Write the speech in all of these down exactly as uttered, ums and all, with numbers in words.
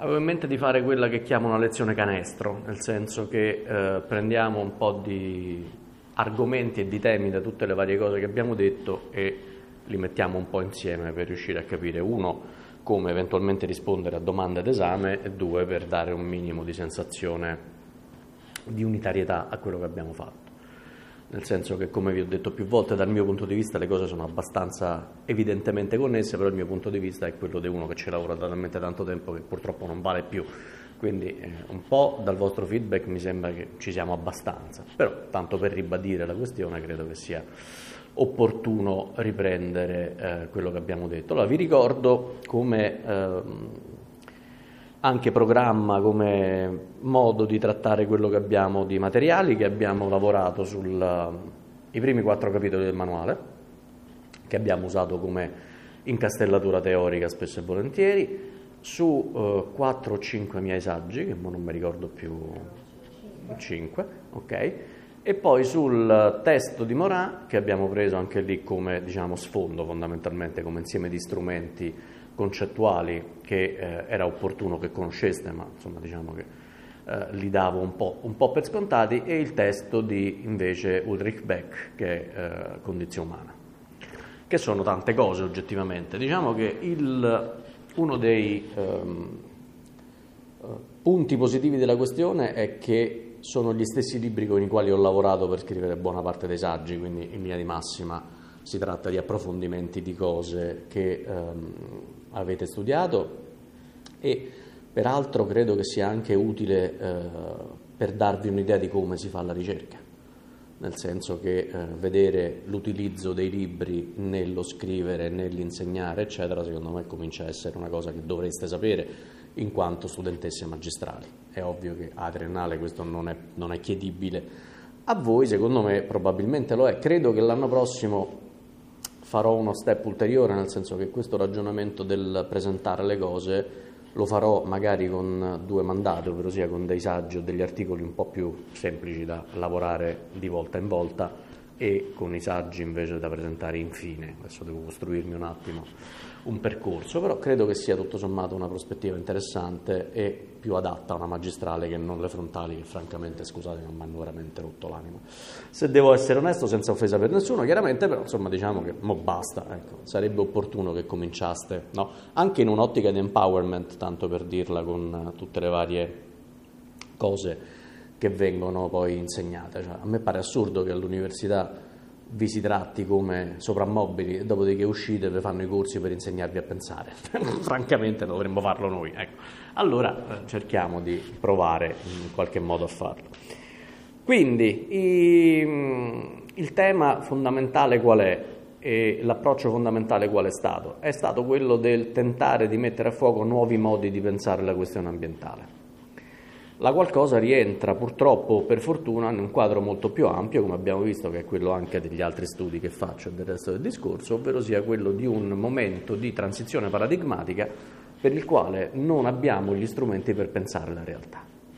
Avevo in mente di fare quella che chiamo una lezione canestro, nel senso che eh, prendiamo un po' di argomenti e di temi da tutte le varie cose che abbiamo detto e li mettiamo un po' insieme per riuscire a capire, uno, come eventualmente rispondere a domande d'esame e due, per dare un minimo di sensazione di unitarietà a quello che abbiamo fatto. Nel senso che, come vi ho detto più volte, dal mio punto di vista le cose sono abbastanza evidentemente connesse, però il mio punto di vista è quello di uno che ci lavora da talmente tanto tempo che purtroppo non vale più. Quindi eh, un po' dal vostro feedback mi sembra che ci siamo abbastanza, però tanto per ribadire la questione credo che sia opportuno riprendere eh, quello che abbiamo detto. Allora vi ricordo come ehm, anche programma, come modo di trattare quello che abbiamo di materiali, che abbiamo lavorato sui primi quattro capitoli del manuale, che abbiamo usato come incastellatura teorica spesso e volentieri, su eh, quattro o cinque miei saggi, che non mi ricordo più, cinque, ok? E poi sul testo di Morin, che abbiamo preso anche lì come, diciamo, sfondo, fondamentalmente come insieme di strumenti concettuali che eh, era opportuno che conosceste, ma insomma diciamo che eh, li davo un po', un po' per scontati, e il testo di invece Ulrich Beck, che è eh, Condizione umana, che sono tante cose oggettivamente. Diciamo che il, uno dei ehm, punti positivi della questione è che sono gli stessi libri con i quali ho lavorato per scrivere buona parte dei saggi, quindi in linea di massima si tratta di approfondimenti di cose che ehm, avete studiato, e peraltro credo che sia anche utile eh, per darvi un'idea di come si fa la ricerca, nel senso che eh, vedere l'utilizzo dei libri nello scrivere, nell'insegnare, eccetera, secondo me comincia a essere una cosa che dovreste sapere in quanto studentesse magistrali. È ovvio che a triennale questo non è, non è chiedibile a voi, secondo me probabilmente lo è. Credo che l'anno prossimo farò uno step ulteriore, nel senso che questo ragionamento del presentare le cose lo farò magari con due mandati, ovvero sia con dei saggi o degli articoli un po' più semplici da lavorare di volta in volta, e con i saggi invece da presentare infine. Adesso devo costruirmi un attimo un percorso, però credo che sia tutto sommato una prospettiva interessante e più adatta a una magistrale che non le frontali, che francamente, scusate, non mi hanno veramente rotto l'anima, se devo essere onesto, senza offesa per nessuno chiaramente, però insomma diciamo che mo basta, ecco. Sarebbe opportuno che cominciaste, no? Anche in un'ottica di empowerment, tanto per dirla, con tutte le varie cose che vengono poi insegnate. Cioè, a me pare assurdo che all'università vi si tratti come soprammobili e dopodiché uscite vi fanno i corsi per insegnarvi a pensare. Francamente dovremmo farlo noi, ecco. Allora eh, cerchiamo di provare in qualche modo a farlo. Quindi i, il tema fondamentale qual è e l'approccio fondamentale qual è stato? È stato quello del tentare di mettere a fuoco nuovi modi di pensare la questione ambientale. La qualcosa rientra purtroppo, per fortuna, in un quadro molto più ampio, come abbiamo visto, che è quello anche degli altri studi che faccio e del resto del discorso, ovvero sia quello di un momento di transizione paradigmatica per il quale non abbiamo gli strumenti per pensare la realtà.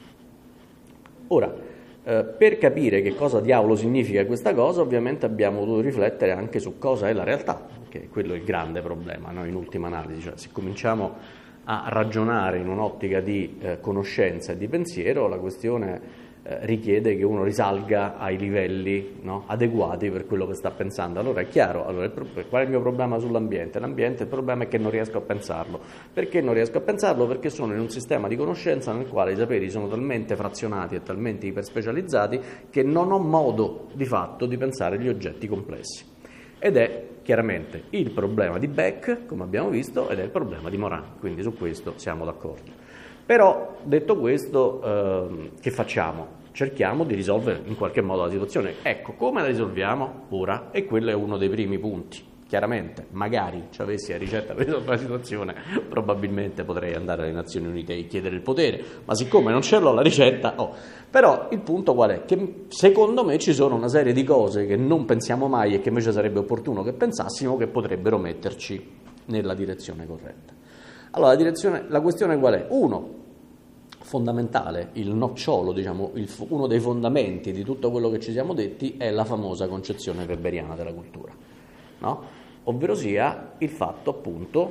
Ora, eh, per capire che cosa diavolo significa questa cosa, ovviamente abbiamo dovuto riflettere anche su cosa è la realtà, che quello è il grande problema, no? In ultima analisi, cioè se cominciamo a ragionare in un'ottica di eh, conoscenza e di pensiero, la questione eh, richiede che uno risalga ai livelli, no, adeguati per quello che sta pensando. Allora è chiaro, allora, il pro- qual è il mio problema sull'ambiente? L'ambiente, il problema è che non riesco a pensarlo. Perché non riesco a pensarlo? Perché sono in un sistema di conoscenza nel quale i saperi sono talmente frazionati e talmente iperspecializzati che non ho modo di fatto di pensare gli oggetti complessi. Ed è chiaramente il problema di Beck, come abbiamo visto, ed è il problema di Morin, quindi su questo siamo d'accordo. Però, detto questo, eh, che facciamo? Cerchiamo di risolvere in qualche modo la situazione. Ecco, come la risolviamo ora? E quello è uno dei primi punti. Chiaramente, magari ci avessi la ricetta per risolvere la situazione, probabilmente potrei andare alle Nazioni Unite e chiedere il potere, ma siccome non ce l'ho la ricetta, oh. Però il punto qual è? Che secondo me ci sono una serie di cose che non pensiamo mai e che invece sarebbe opportuno che pensassimo, che potrebbero metterci nella direzione corretta. Allora, la, direzione, la questione qual è? Uno, fondamentale, il nocciolo, diciamo, il, uno dei fondamenti di tutto quello che ci siamo detti è la famosa concezione weberiana della cultura, no? Ovvero sia il fatto appunto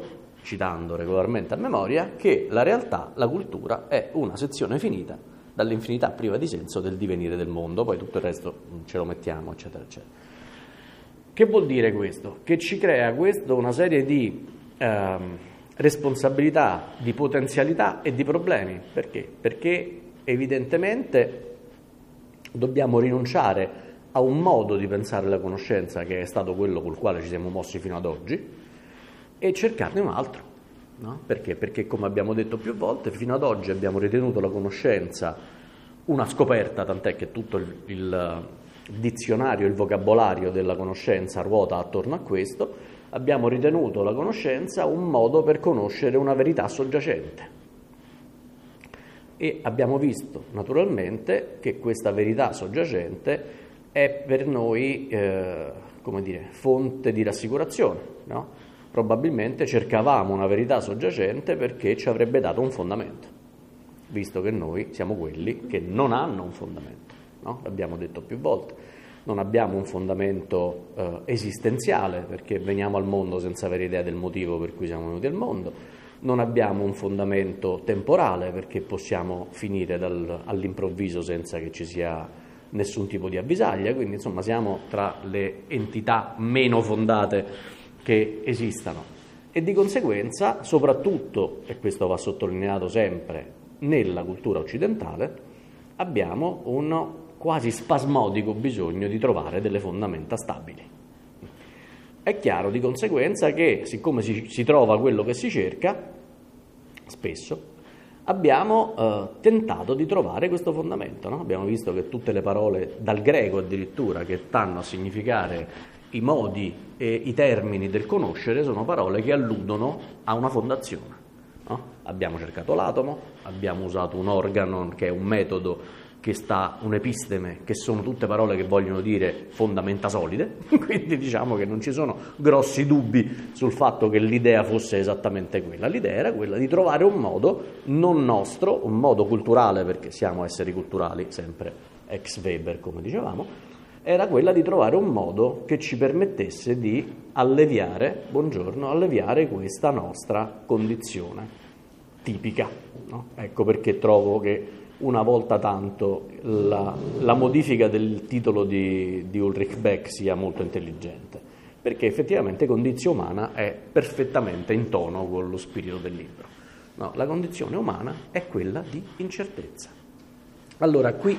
citando regolarmente a memoria, che la realtà, la cultura, è una sezione finita dall'infinità priva di senso del divenire del mondo, poi tutto il resto ce lo mettiamo, eccetera, eccetera. Che vuol dire questo? Che ci crea questo una serie di ehm, responsabilità, di potenzialità e di problemi. Perché? Perché evidentemente dobbiamo rinunciare a un modo di pensare la conoscenza che è stato quello col quale ci siamo mossi fino ad oggi e cercarne un altro, no? Perché? Perché, come abbiamo detto più volte, fino ad oggi abbiamo ritenuto la conoscenza una scoperta, tant'è che tutto il, il dizionario, il vocabolario della conoscenza ruota attorno a questo. Abbiamo ritenuto la conoscenza un modo per conoscere una verità soggiacente. E abbiamo visto naturalmente che questa verità soggiacente è per noi, eh, come dire, fonte di rassicurazione, no? Probabilmente cercavamo una verità soggiacente perché ci avrebbe dato un fondamento, visto che noi siamo quelli che non hanno un fondamento, no? L'abbiamo detto più volte, non abbiamo un fondamento eh, esistenziale perché veniamo al mondo senza avere idea del motivo per cui siamo venuti al mondo. Non abbiamo un fondamento temporale perché possiamo finire dal, all'improvviso senza che ci sia nessun tipo di avvisaglia, quindi insomma siamo tra le entità meno fondate che esistano e di conseguenza, soprattutto, e questo va sottolineato sempre, nella cultura occidentale, abbiamo un quasi spasmodico bisogno di trovare delle fondamenta stabili. È chiaro di conseguenza che, siccome si, si trova quello che si cerca, spesso abbiamo eh, tentato di trovare questo fondamento, no? Abbiamo visto che tutte le parole, dal greco addirittura, che stanno a significare i modi e i termini del conoscere, sono parole che alludono a una fondazione, no? Abbiamo cercato l'atomo, abbiamo usato un organo che è un metodo che sta, un'episteme, che sono tutte parole che vogliono dire fondamenta solide, quindi diciamo che non ci sono grossi dubbi sul fatto che l'idea fosse esattamente quella. L'idea era quella di trovare un modo non nostro, un modo culturale, perché siamo esseri culturali, sempre ex Weber, come dicevamo, era quella di trovare un modo che ci permettesse di alleviare, buongiorno, alleviare questa nostra condizione tipica, no? Ecco perché trovo che una volta tanto la, la modifica del titolo di, di Ulrich Beck sia molto intelligente, perché effettivamente condizione umana è perfettamente in tono con lo spirito del libro. No, la condizione umana è quella di incertezza. Allora qui,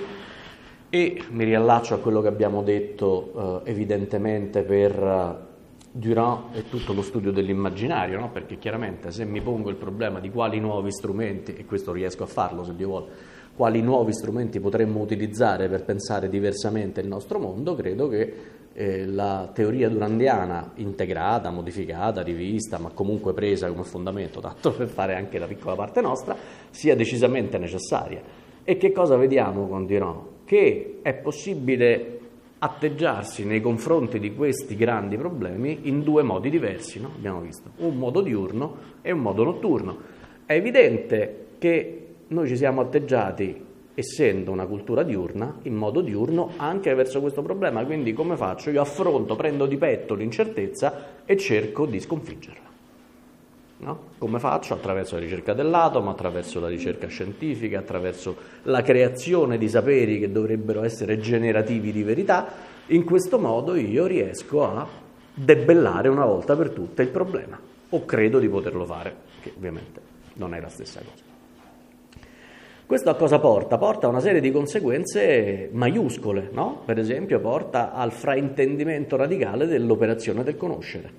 e mi riallaccio a quello che abbiamo detto eh, evidentemente per Durand e tutto lo studio dell'immaginario, no? Perché chiaramente se mi pongo il problema di quali nuovi strumenti, e questo riesco a farlo se Dio vuole, quali nuovi strumenti potremmo utilizzare per pensare diversamente il nostro mondo, credo che eh, la teoria durandiana integrata, modificata, rivista, ma comunque presa come fondamento, tanto per fare anche la piccola parte nostra, sia decisamente necessaria. E che cosa vediamo con Durand? Che è possibile atteggiarsi nei confronti di questi grandi problemi in due modi diversi, no? Abbiamo visto un modo diurno e un modo notturno. È evidente che noi ci siamo atteggiati, essendo una cultura diurna, in modo diurno anche verso questo problema. Quindi come faccio? Io affronto, prendo di petto l'incertezza e cerco di sconfiggerla. No? Come faccio? Attraverso la ricerca dell'atomo, attraverso la ricerca scientifica, attraverso la creazione di saperi che dovrebbero essere generativi di verità. In questo modo io riesco a debellare una volta per tutte il problema, o credo di poterlo fare, che ovviamente non è la stessa cosa. Questo a cosa porta? Porta a una serie di conseguenze maiuscole, no? Per esempio porta al fraintendimento radicale dell'operazione del conoscere.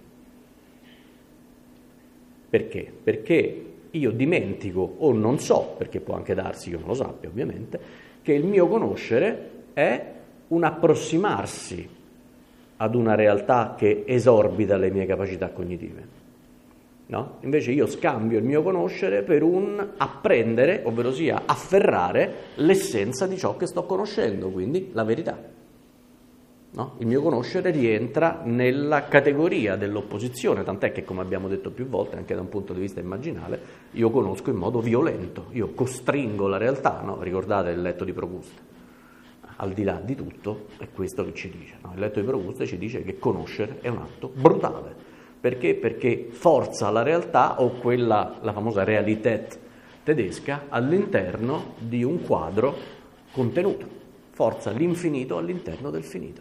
Perché? Perché io dimentico o non so, perché può anche darsi che io non lo sappia ovviamente, che il mio conoscere è un approssimarsi ad una realtà che esorbita le mie capacità cognitive. No? Invece io scambio il mio conoscere per un apprendere, ovvero sia afferrare l'essenza di ciò che sto conoscendo, quindi la verità. No? Il mio conoscere rientra nella categoria dell'opposizione, tant'è che, come abbiamo detto più volte, anche da un punto di vista immaginale, io conosco in modo violento, io costringo la realtà, no? Ricordate il letto di Procuste? Al di là di tutto è questo che ci dice, no? Il letto di Procuste ci dice che conoscere è un atto brutale, Perché? Perché forza la realtà o quella, la famosa Realität tedesca, all'interno di un quadro contenuto. Forza l'infinito all'interno del finito.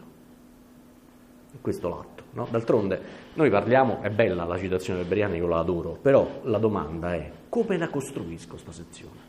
E questo l'atto, no? D'altronde noi parliamo, è bella la citazione weberiana, io la adoro, però la domanda è: come la costruisco questa sezione?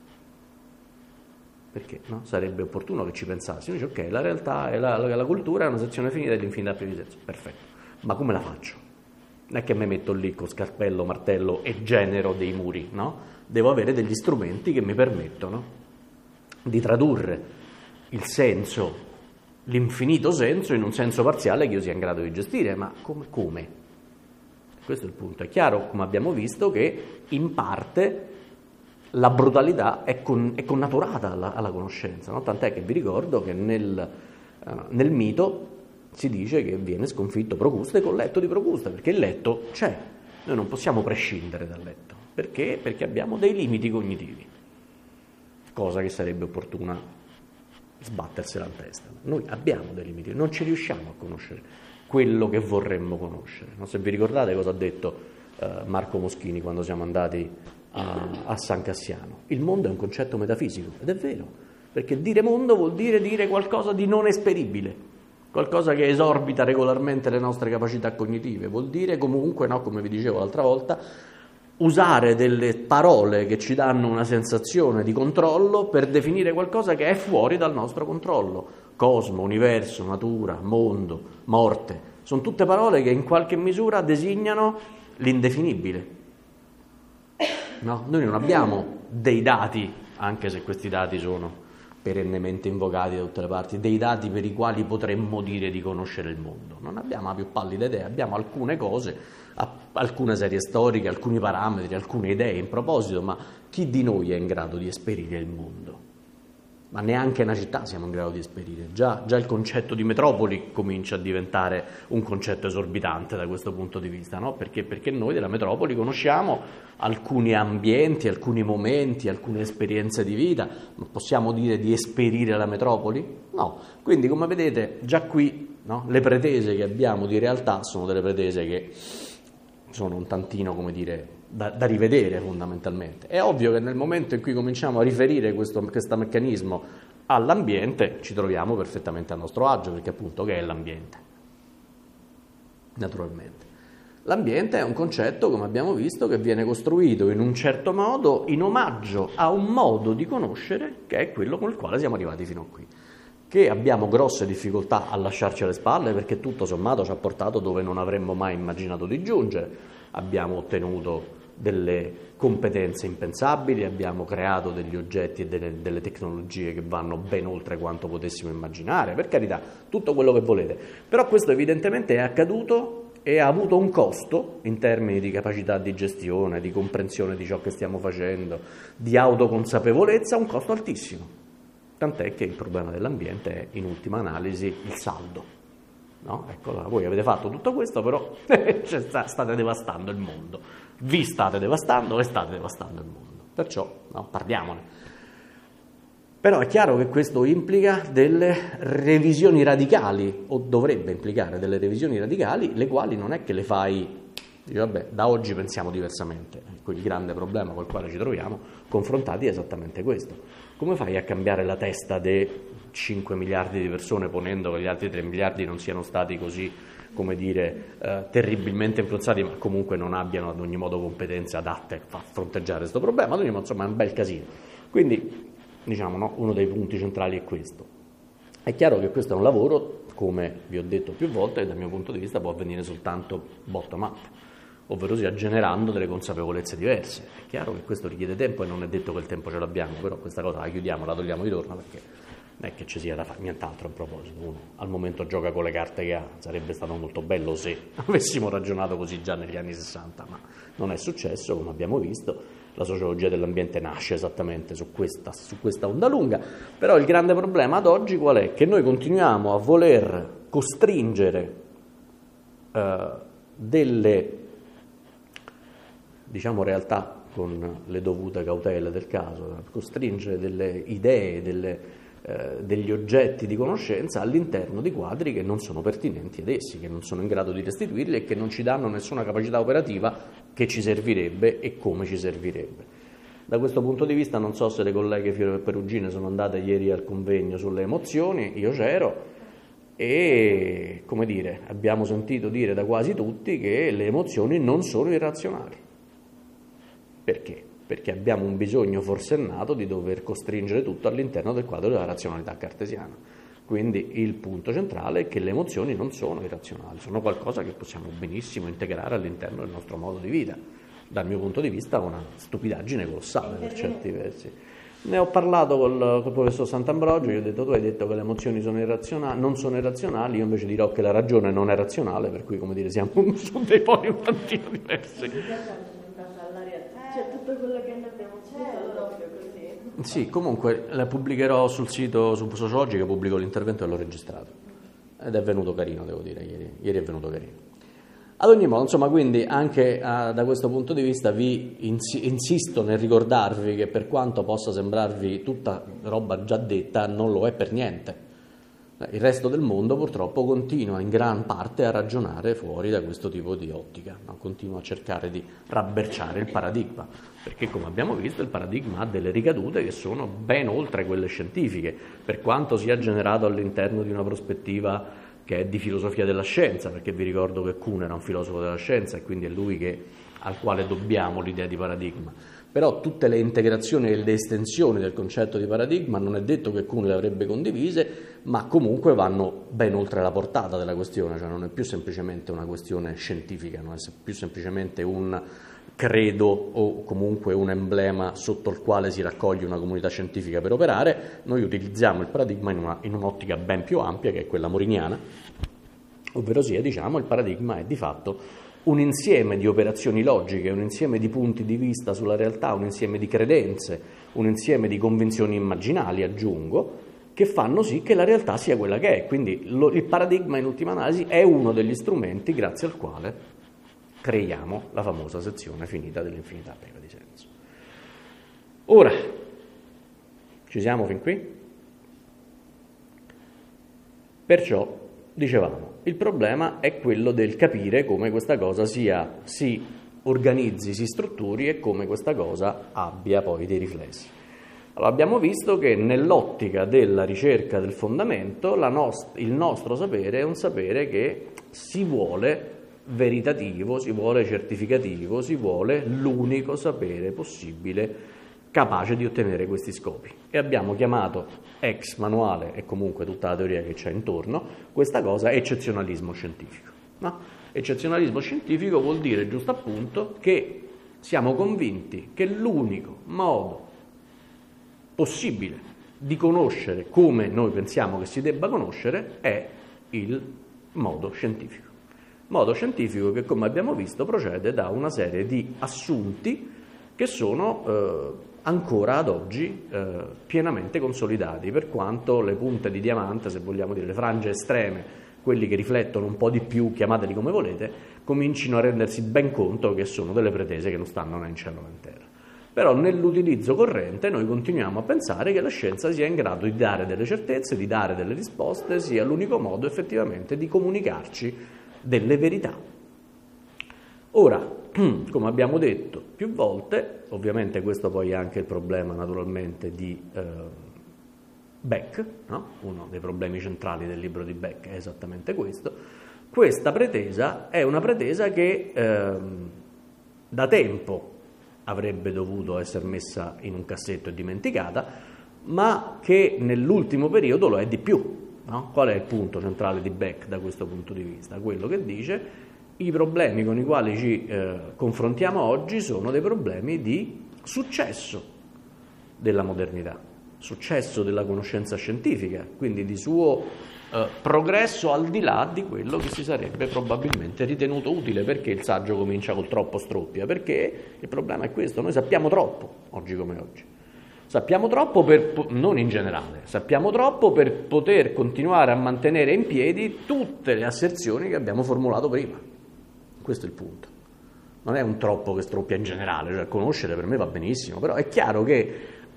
Perché no? Sarebbe opportuno che ci pensassi. Dice, ok, la realtà e la, la, la cultura è una sezione finita dell'infinità più di senso. Perfetto, ma come la faccio? Non è che mi metto lì con scalpello, martello e genero dei muri, no? Devo avere degli strumenti che mi permettono di tradurre il senso, l'infinito senso, in un senso parziale che io sia in grado di gestire. Ma come? come? Questo è il punto. È chiaro, come abbiamo visto, che in parte la brutalità è, con, è connaturata alla, alla conoscenza, no? Tant'è che vi ricordo che nel, uh, nel mito si dice che viene sconfitto Procuste col letto di Procuste, perché il letto c'è, noi non possiamo prescindere dal letto. Perché? Perché abbiamo dei limiti cognitivi, cosa che sarebbe opportuna sbattersela in testa. Noi abbiamo dei limiti, non ci riusciamo a conoscere quello che vorremmo conoscere. No? Se vi ricordate cosa ha detto uh, Marco Moschini quando siamo andati a, a San Cassiano, il mondo è un concetto metafisico, ed è vero, perché dire mondo vuol dire dire qualcosa di non esperibile, qualcosa che esorbita regolarmente le nostre capacità cognitive, vuol dire comunque, no, come vi dicevo l'altra volta, usare delle parole che ci danno una sensazione di controllo per definire qualcosa che è fuori dal nostro controllo. Cosmo, universo, natura, mondo, morte, sono tutte parole che in qualche misura designano l'indefinibile. No? Noi non abbiamo dei dati, anche se questi dati sono perennemente invocati da tutte le parti, dei dati per i quali potremmo dire di conoscere il mondo. Non abbiamo la più pallida idea, abbiamo alcune cose, alcune serie storiche, alcuni parametri, alcune idee in proposito, ma chi di noi è in grado di esperire il mondo? Ma neanche una città siamo in grado di esperire. Già, già il concetto di metropoli comincia a diventare un concetto esorbitante da questo punto di vista, no? Perché? Perché noi della metropoli conosciamo alcuni ambienti, alcuni momenti, alcune esperienze di vita, ma possiamo dire di esperire la metropoli? No. Quindi, come vedete, già qui, no, le pretese che abbiamo di realtà sono delle pretese che sono un tantino, come dire, da, da rivedere fondamentalmente. È ovvio che nel momento in cui cominciamo a riferire questo, questo meccanismo all'ambiente ci troviamo perfettamente a nostro agio, perché appunto che è l'ambiente? Naturalmente. L'ambiente è un concetto, come abbiamo visto, che viene costruito in un certo modo in omaggio a un modo di conoscere che è quello con il quale siamo arrivati fino a qui, che abbiamo grosse difficoltà a lasciarci alle spalle perché tutto sommato ci ha portato dove non avremmo mai immaginato di giungere. Abbiamo ottenuto delle competenze impensabili, abbiamo creato degli oggetti e delle, delle tecnologie che vanno ben oltre quanto potessimo immaginare, per carità, tutto quello che volete. Però questo evidentemente è accaduto e ha avuto un costo in termini di capacità di gestione, di comprensione di ciò che stiamo facendo, di autoconsapevolezza, un costo altissimo. Tant'è che il problema dell'ambiente è, in ultima analisi, il saldo. No? Ecco, allora, voi avete fatto tutto questo, però state devastando il mondo. Vi state devastando e state devastando il mondo. Perciò, no, parliamone. Però è chiaro che questo implica delle revisioni radicali, o dovrebbe implicare delle revisioni radicali, le quali non è che le fai... Dice, vabbè, da oggi pensiamo diversamente. Ecco, il grande problema col quale ci troviamo confrontati è esattamente questo. Come fai a cambiare la testa dei cinque miliardi di persone ponendo che gli altri tre miliardi non siano stati così, come dire, eh, terribilmente influenzati, ma comunque non abbiano ad ogni modo competenze adatte a fronteggiare questo problema? Ad ogni modo, insomma, è un bel casino. Quindi, diciamo, no, uno dei punti centrali è questo. È chiaro che questo è un lavoro, come vi ho detto più volte, che dal mio punto di vista può avvenire soltanto bottom up, ovvero sia generando delle consapevolezze diverse. È chiaro che questo richiede tempo e non è detto che il tempo ce l'abbiamo, però questa cosa la chiudiamo, la togliamo di torno, perché non è che ci sia da fare nient'altro a proposito. Uno al momento gioca con le carte che ha, sarebbe stato molto bello se avessimo ragionato così già negli anni sessanta, ma non è successo, come abbiamo visto. La sociologia dell'ambiente nasce esattamente su questa, su questa onda lunga, però il grande problema ad oggi qual è? Che noi continuiamo a voler costringere eh, delle, diciamo, realtà con le dovute cautele del caso, costringere delle idee, delle eh, degli oggetti di conoscenza all'interno di quadri che non sono pertinenti ad essi, che non sono in grado di restituirli e che non ci danno nessuna capacità operativa che ci servirebbe e come ci servirebbe. Da questo punto di vista non so se le colleghe Fiore e Perugine sono andate ieri al convegno sulle emozioni, io c'ero, e come dire, abbiamo sentito dire da quasi tutti che le emozioni non sono irrazionali. Perché? Perché abbiamo un bisogno forsennato di dover costringere tutto all'interno del quadro della razionalità cartesiana. Quindi il punto centrale è che le emozioni non sono irrazionali, sono qualcosa che possiamo benissimo integrare all'interno del nostro modo di vita. Dal mio punto di vista una stupidaggine colossale per certi versi. Ne ho parlato col, col professor Sant'Ambrogio, gli ho detto: tu hai detto che le emozioni sono irrazionali, non sono irrazionali, io invece dirò che la ragione non è razionale, per cui, come dire, siamo su dei poli un tantino diversi. Cioè tutto quello che noi abbiamo scritto proprio così. Sì, comunque la pubblicherò sul sito, su Sociologica, pubblico l'intervento e l'ho registrato. Ed è venuto carino, devo dire, ieri, ieri è venuto carino. Ad ogni modo, insomma, quindi anche ah, da questo punto di vista vi ins- insisto nel ricordarvi che per quanto possa sembrarvi tutta roba già detta, non lo è per niente. Il resto del mondo purtroppo continua in gran parte a ragionare fuori da questo tipo di ottica, no? Continua a cercare di rabberciare il paradigma, perché come abbiamo visto il paradigma ha delle ricadute che sono ben oltre quelle scientifiche, per quanto sia generato all'interno di una prospettiva che è di filosofia della scienza, perché vi ricordo che Kuhn era un filosofo della scienza e quindi è lui che, al quale dobbiamo l'idea di paradigma. Però tutte le integrazioni e le estensioni del concetto di paradigma non è detto che Kuhn le avrebbe condivise, ma comunque vanno ben oltre la portata della questione, cioè non è più semplicemente una questione scientifica, non è più semplicemente un credo o comunque un emblema sotto il quale si raccoglie una comunità scientifica per operare. Noi utilizziamo il paradigma in, una, in un'ottica ben più ampia, che è quella moriniana, ovvero sia, diciamo, il paradigma è di fatto un insieme di operazioni logiche, un insieme di punti di vista sulla realtà, un insieme di credenze, un insieme di convinzioni immaginali, aggiungo, che fanno sì che la realtà sia quella che è. Quindi lo, il paradigma in ultima analisi è uno degli strumenti grazie al quale creiamo la famosa sezione finita dell'infinità priva di senso. Ora, ci siamo fin qui? Perciò, dicevamo, il problema è quello del capire come questa cosa sia, si organizzi, si strutturi e come questa cosa abbia poi dei riflessi. Allora, abbiamo visto che nell'ottica della ricerca del fondamento la nost- il nostro sapere è un sapere che si vuole veritativo, si vuole certificativo, si vuole l'unico sapere possibile capace di ottenere questi scopi. E abbiamo chiamato ex manuale, e comunque tutta la teoria che c'è intorno, questa cosa eccezionalismo scientifico. No? Eccezionalismo scientifico vuol dire, giusto appunto, che siamo convinti che l'unico modo possibile di conoscere come noi pensiamo che si debba conoscere è il modo scientifico. Modo scientifico che, come abbiamo visto, procede da una serie di assunti che sono eh, ancora ad oggi eh, pienamente consolidati, per quanto le punte di diamante, se vogliamo dire, le frange estreme, quelli che riflettono un po' di più, chiamateli come volete, comincino a rendersi ben conto che sono delle pretese che non stanno né in cielo né in terra. Però nell'utilizzo corrente noi continuiamo a pensare che la scienza sia in grado di dare delle certezze, di dare delle risposte, sia l'unico modo effettivamente di comunicarci delle verità. Ora, come abbiamo detto più volte, ovviamente questo poi è anche il problema naturalmente di eh, Beck, no? Uno dei problemi centrali del libro di Beck è esattamente questo. Questa pretesa è una pretesa che eh, da tempo avrebbe dovuto essere messa in un cassetto e dimenticata, ma che nell'ultimo periodo lo è di più. No? Qual è il punto centrale di Beck da questo punto di vista? Quello che dice: i problemi con i quali ci eh, confrontiamo oggi sono dei problemi di successo della modernità, successo della conoscenza scientifica, quindi di suo eh, progresso al di là di quello che si sarebbe probabilmente ritenuto utile. Perché il saggio comincia col troppo stroppia? Perché il problema è questo: noi sappiamo troppo, oggi come oggi. Sappiamo troppo, per, non in generale, sappiamo troppo per poter continuare a mantenere in piedi tutte le asserzioni che abbiamo formulato prima. Questo è il punto. Non è un troppo che stroppia in generale, cioè conoscere per me va benissimo, però è chiaro che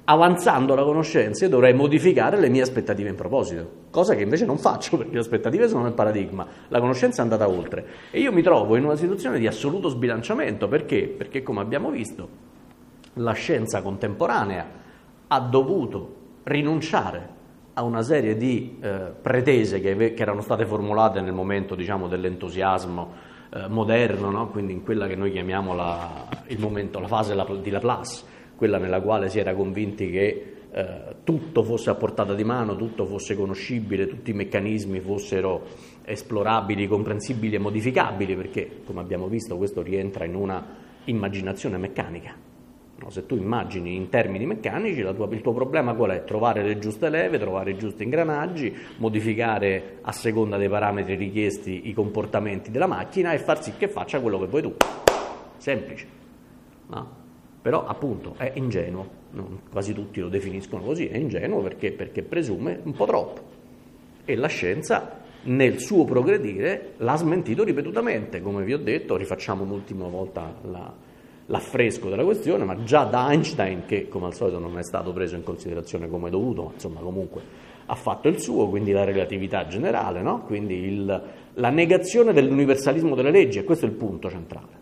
avanzando la conoscenza, io dovrei modificare le mie aspettative in proposito, cosa che invece non faccio, perché le aspettative sono nel paradigma, la conoscenza è andata oltre. E io mi trovo in una situazione di assoluto sbilanciamento, perché? Perché, come abbiamo visto, la scienza contemporanea ha dovuto rinunciare a una serie di eh, pretese che, che erano state formulate nel momento, diciamo, dell'entusiasmo eh, moderno, no? Quindi in quella che noi chiamiamo la, il momento, la fase di Laplace, quella nella quale si era convinti che eh, tutto fosse a portata di mano, tutto fosse conoscibile, tutti i meccanismi fossero esplorabili, comprensibili e modificabili, perché, come abbiamo visto, questo rientra in una immaginazione meccanica. No, se tu immagini in termini meccanici, la tua, il tuo problema qual è? Trovare le giuste leve, trovare i giusti ingranaggi, modificare a seconda dei parametri richiesti i comportamenti della macchina e far sì che faccia quello che vuoi tu. Semplice, no? Però appunto è ingenuo, non, quasi tutti lo definiscono così, è ingenuo perché, perché presume un po' troppo. E la scienza nel suo progredire l'ha smentito ripetutamente, come vi ho detto, rifacciamo un'ultima volta la... l'affresco della questione, ma già da Einstein, che come al solito non è stato preso in considerazione come dovuto, ma insomma comunque ha fatto il suo, quindi la relatività generale, no? Quindi il, la negazione dell'universalismo delle leggi, e questo è il punto centrale.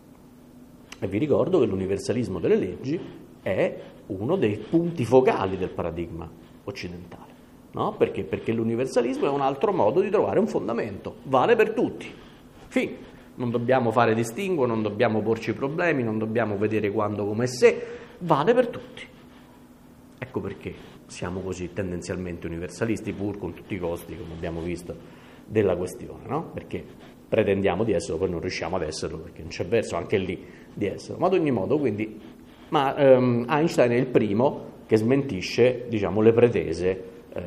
E vi ricordo che l'universalismo delle leggi è uno dei punti focali del paradigma occidentale, no? Perché? Perché l'universalismo è un altro modo di trovare un fondamento, vale per tutti, fine. Non dobbiamo fare distinguo, non dobbiamo porci problemi, non dobbiamo vedere quando, come e se, vale per tutti. Ecco perché siamo così tendenzialmente universalisti, pur con tutti i costi, come abbiamo visto, della questione, no? Perché pretendiamo di esserlo, poi non riusciamo ad esserlo, perché non c'è verso anche lì di esserlo. Ma ad ogni modo, quindi, ma um, Einstein è il primo che smentisce, diciamo, le pretese eh,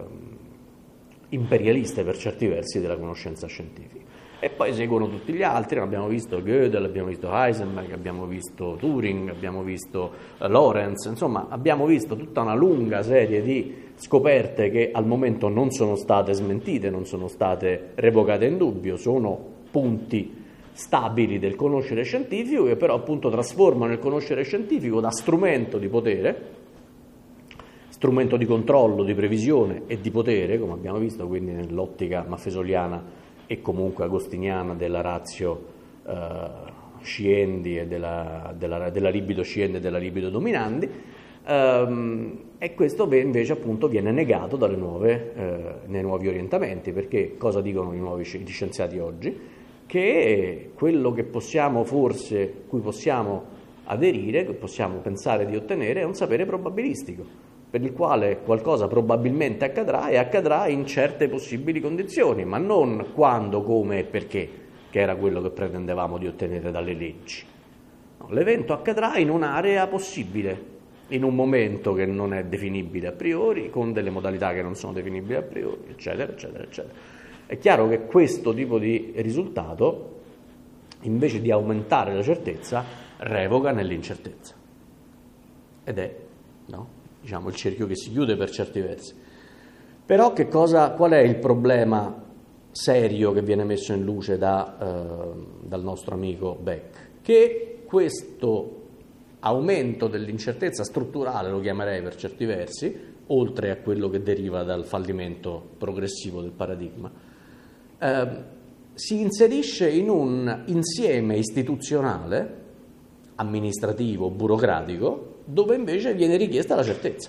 imperialiste per certi versi della conoscenza scientifica. E poi seguono tutti gli altri, abbiamo visto Gödel, abbiamo visto Heisenberg, abbiamo visto Turing, abbiamo visto Lorentz, insomma abbiamo visto tutta una lunga serie di scoperte che al momento non sono state smentite, non sono state revocate in dubbio, sono punti stabili del conoscere scientifico che però appunto trasformano il conoscere scientifico da strumento di potere, strumento di controllo, di previsione e di potere, come abbiamo visto quindi nell'ottica maffesoliana e comunque agostiniana della ratio eh, sciendi e della, della, della libido sciendi e della libido dominandi, ehm, e questo invece appunto viene negato dalle nuove, eh, nei nuovi orientamenti, perché cosa dicono i nuovi gli scienziati oggi? Che quello che possiamo forse, cui possiamo aderire, che possiamo pensare di ottenere, è un sapere probabilistico, per il quale qualcosa probabilmente accadrà e accadrà in certe possibili condizioni, ma non quando, come e perché, che era quello che pretendevamo di ottenere dalle leggi. No, l'evento accadrà in un'area possibile, in un momento che non è definibile a priori, con delle modalità che non sono definibili a priori, eccetera, eccetera, eccetera. È chiaro che questo tipo di risultato, invece di aumentare la certezza, revoca nell'incertezza. Ed è, no? Diciamo, il cerchio che si chiude per certi versi. Però che cosa, qual è il problema serio che viene messo in luce da, eh, dal nostro amico Beck? Che questo aumento dell'incertezza strutturale, lo chiamerei per certi versi, oltre a quello che deriva dal fallimento progressivo del paradigma, eh, si inserisce in un insieme istituzionale, amministrativo, burocratico, dove invece viene richiesta la certezza,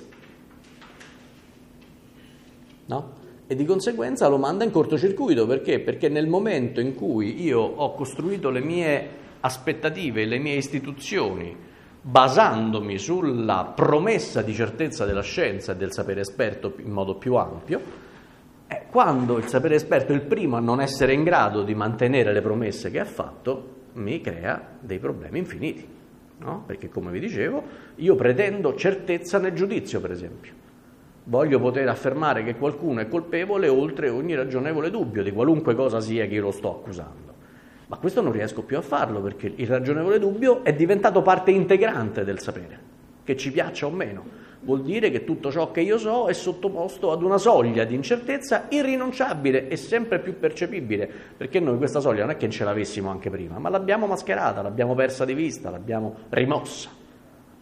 no? E di conseguenza lo manda in cortocircuito. Perché? Perché nel momento in cui io ho costruito le mie aspettative, le mie istituzioni, basandomi sulla promessa di certezza della scienza e del sapere esperto in modo più ampio, eh, quando il sapere esperto è il primo a non essere in grado di mantenere le promesse che ha fatto, mi crea dei problemi infiniti. No? Perché, come vi dicevo, io pretendo certezza nel giudizio, per esempio. Voglio poter affermare che qualcuno è colpevole oltre ogni ragionevole dubbio di qualunque cosa sia che io lo sto accusando. Ma questo non riesco più a farlo, perché il ragionevole dubbio è diventato parte integrante del sapere, che ci piaccia o meno. Vuol dire che tutto ciò che io so è sottoposto ad una soglia di incertezza irrinunciabile e sempre più percepibile, perché noi questa soglia non è che ce l'avessimo anche prima, ma l'abbiamo mascherata, l'abbiamo persa di vista, l'abbiamo rimossa.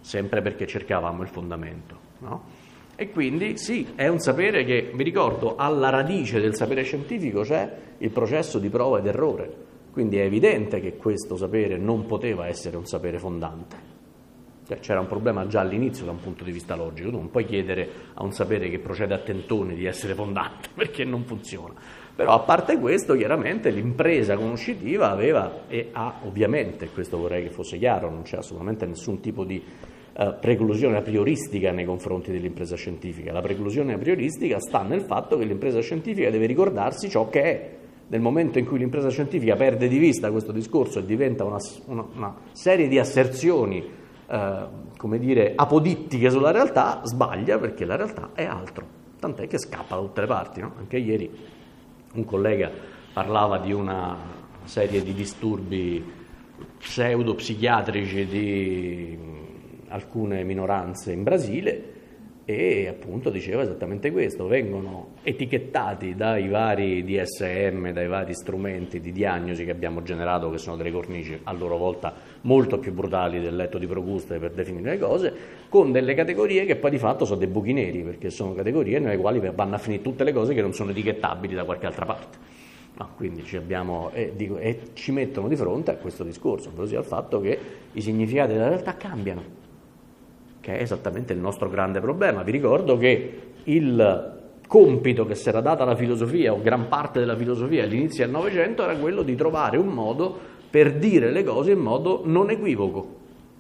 sempre perché cercavamo il fondamento, no? E quindi sì, è un sapere che, vi ricordo, alla radice del sapere scientifico c'è il processo di prova ed errore, quindi è evidente che questo sapere non poteva essere un sapere fondante. Cioè, c'era un problema già all'inizio da un punto di vista logico, tu non puoi chiedere a un sapere che procede a tentoni di essere fondante, perché non funziona. Però a parte questo, chiaramente l'impresa conoscitiva aveva e ha ovviamente, questo vorrei che fosse chiaro, non c'è assolutamente nessun tipo di uh, preclusione a prioristica nei confronti dell'impresa scientifica. La preclusione a prioristica sta nel fatto che l'impresa scientifica deve ricordarsi ciò che è. Nel momento in cui l'impresa scientifica perde di vista questo discorso e diventa una, una, una serie di asserzioni Uh, come dire, apodittiche sulla realtà, sbaglia, perché la realtà è altro, tant'è che scappa da tutte le parti, no? Anche ieri un collega parlava di una serie di disturbi pseudopsichiatrici di alcune minoranze in Brasile e appunto diceva esattamente questo: vengono etichettati dai vari D S M, dai vari strumenti di diagnosi che abbiamo generato, che sono delle cornici a loro volta molto più brutali del letto di Procuste per definire le cose, con delle categorie che poi di fatto sono dei buchi neri, perché sono categorie nelle quali vanno a finire tutte le cose che non sono etichettabili da qualche altra parte. No, quindi ci abbiamo, e, dico, e ci mettono di fronte a questo discorso, ovvero al fatto che i significati della realtà cambiano, che è esattamente il nostro grande problema. Vi ricordo che il compito che si era data la filosofia, o gran parte della filosofia all'inizio del Novecento, era quello di trovare un modo per dire le cose in modo non equivoco.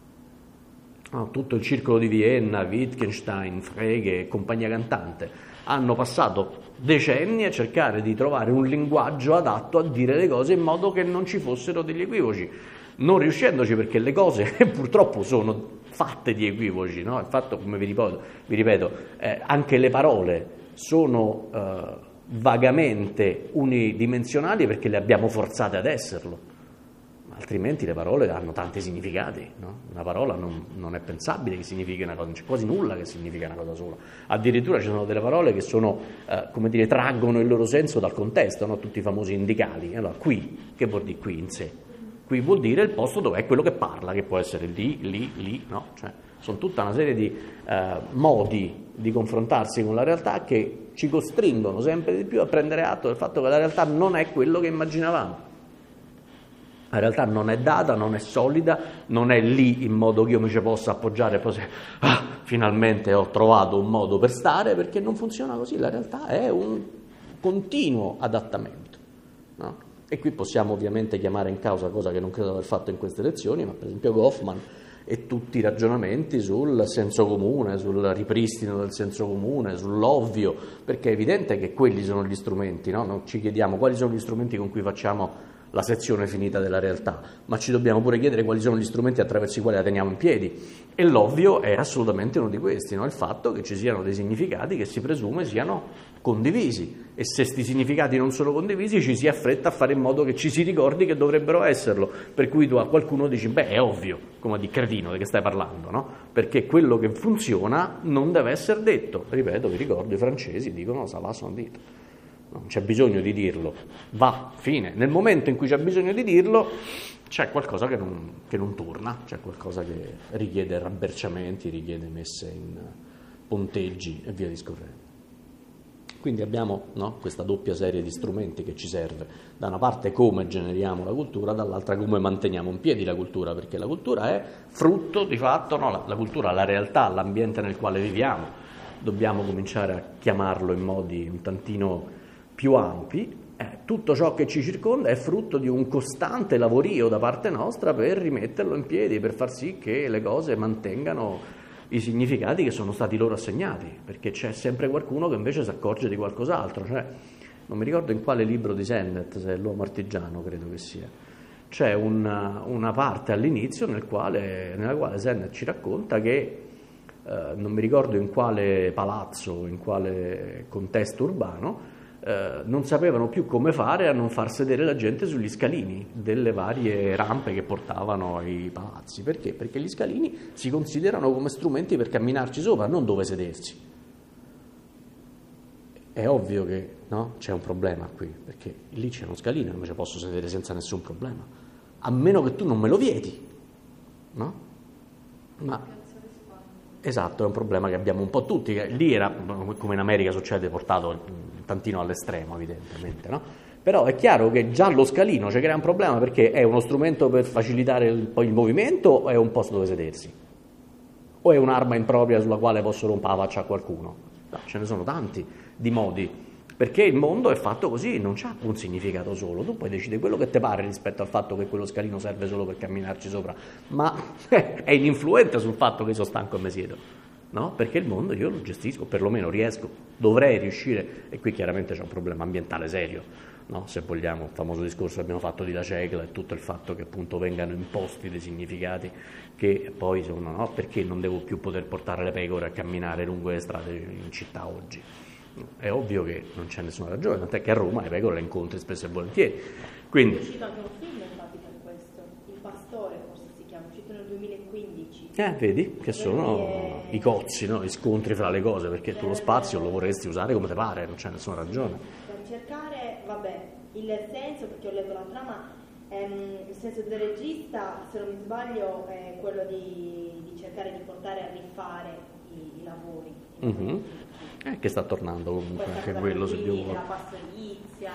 No, tutto il circolo di Vienna, Wittgenstein, Frege e compagnia cantante hanno passato decenni a cercare di trovare un linguaggio adatto a dire le cose in modo che non ci fossero degli equivoci, non riuscendoci, perché le cose purtroppo sono fatte di equivoci, no? Il fatto, come vi ripeto, vi ripeto eh, anche le parole sono eh, vagamente unidimensionali perché le abbiamo forzate ad esserlo, altrimenti le parole hanno tanti significati, no? Una parola non, non è pensabile che significhi una cosa, non c'è quasi nulla che significa una cosa sola. Addirittura ci sono delle parole che sono, eh, come dire, traggono il loro senso dal contesto, no? Tutti i famosi indicali. Allora, qui, che vuol dire qui in sé? Qui vuol dire il posto dove è quello che parla, che può essere lì, lì, lì, no? Cioè, sono tutta una serie di eh, modi di confrontarsi con la realtà che ci costringono sempre di più a prendere atto del fatto che la realtà non è quello che immaginavamo. La realtà non è data, non è solida, non è lì in modo che io mi ci possa appoggiare e poi se, ah, finalmente ho trovato un modo per stare, perché non funziona così. La realtà è un continuo adattamento, no? E qui possiamo ovviamente chiamare in causa, cosa che non credo aver fatto in queste lezioni, ma per esempio Goffman e tutti i ragionamenti sul senso comune, sul ripristino del senso comune, sull'ovvio, perché è evidente che quelli sono gli strumenti, no? Non ci chiediamo quali sono gli strumenti con cui facciamo la sezione finita della realtà, ma ci dobbiamo pure chiedere quali sono gli strumenti attraverso i quali la teniamo in piedi, e l'ovvio è assolutamente uno di questi, no? Il fatto che ci siano dei significati che si presume siano condivisi, e se questi significati non sono condivisi ci si affretta a fare in modo che ci si ricordi che dovrebbero esserlo, per cui tu a qualcuno dici beh è ovvio, come di cretino di che stai parlando, no? Perché quello che funziona non deve essere detto. Ripeto, vi ricordo, i francesi dicono ça va sans dire. Non c'è bisogno di dirlo, va, fine. Nel momento in cui c'è bisogno di dirlo c'è qualcosa che non, che non torna, c'è qualcosa che richiede rabberciamenti, richiede messe in ponteggi e via discorrendo. Quindi abbiamo, no, questa doppia serie di strumenti che ci serve: da una parte come generiamo la cultura, dall'altra come manteniamo in piedi la cultura, perché la cultura è frutto di fatto, no, la, la cultura, la realtà, l'ambiente nel quale viviamo. Dobbiamo cominciare a chiamarlo in modi un tantino più ampi. Eh, tutto ciò che ci circonda è frutto di un costante lavorio da parte nostra per rimetterlo in piedi, per far sì che le cose mantengano i significati che sono stati loro assegnati, perché c'è sempre qualcuno che invece si accorge di qualcos'altro. Cioè, non mi ricordo in quale libro di Sennett, se è L'uomo artigiano credo che sia, c'è una, una parte all'inizio nel quale, nella quale Sennett ci racconta che eh, non mi ricordo in quale palazzo, in quale contesto urbano, Uh, non sapevano più come fare a non far sedere la gente sugli scalini delle varie rampe che portavano ai palazzi. Perché? Perché gli scalini si considerano come strumenti per camminarci sopra, non dove sedersi. È ovvio che, no, c'è un problema qui, perché lì c'è uno scalino, non mi ci posso sedere senza nessun problema, a meno che tu non me lo vieti, no? Ma Esatto, è un problema che abbiamo un po' tutti, che lì era, come in America succede, portato un tantino all'estremo evidentemente, no? Però è chiaro che già lo scalino ci crea un problema perché è uno strumento per facilitare il, poi il movimento o è un posto dove sedersi? O è un'arma impropria sulla quale posso rompere la faccia a qualcuno? No, ce ne sono tanti di modi, perché il mondo è fatto così, non c'ha un significato solo, tu puoi decidere quello che ti pare rispetto al fatto che quello scalino serve solo per camminarci sopra, ma è ininfluente sul fatto che io sono stanco e mi siedo, no? Perché il mondo io lo gestisco, perlomeno riesco, dovrei riuscire, e qui chiaramente c'è un problema ambientale serio, no? Se vogliamo, il famoso discorso che abbiamo fatto di La Cegla e tutto il fatto che appunto vengano imposti dei significati che poi sono, no? Perché non devo più poter portare le pecore a camminare lungo le strade in città oggi? È ovvio che non c'è nessuna ragione, tant'è che a Roma le pecore le incontri spesso e volentieri. Quindi, è uscito anche un film infatti per questo, Il Pastore forse si chiama, uscito nel duemilaquindici. Eh, vedi, che sono è... i cozzi, no? Gli scontri fra le cose, perché tu lo spazio lo vorresti usare come ti pare, non c'è nessuna ragione. Per cercare, vabbè, il senso, perché ho letto la trama, ehm, il senso del regista, se non mi sbaglio, è quello di, di cercare di portare a rifare i, i lavori. Mm-hmm. Eh, che sta tornando comunque anche quello se Dio vuole. La pastorizia,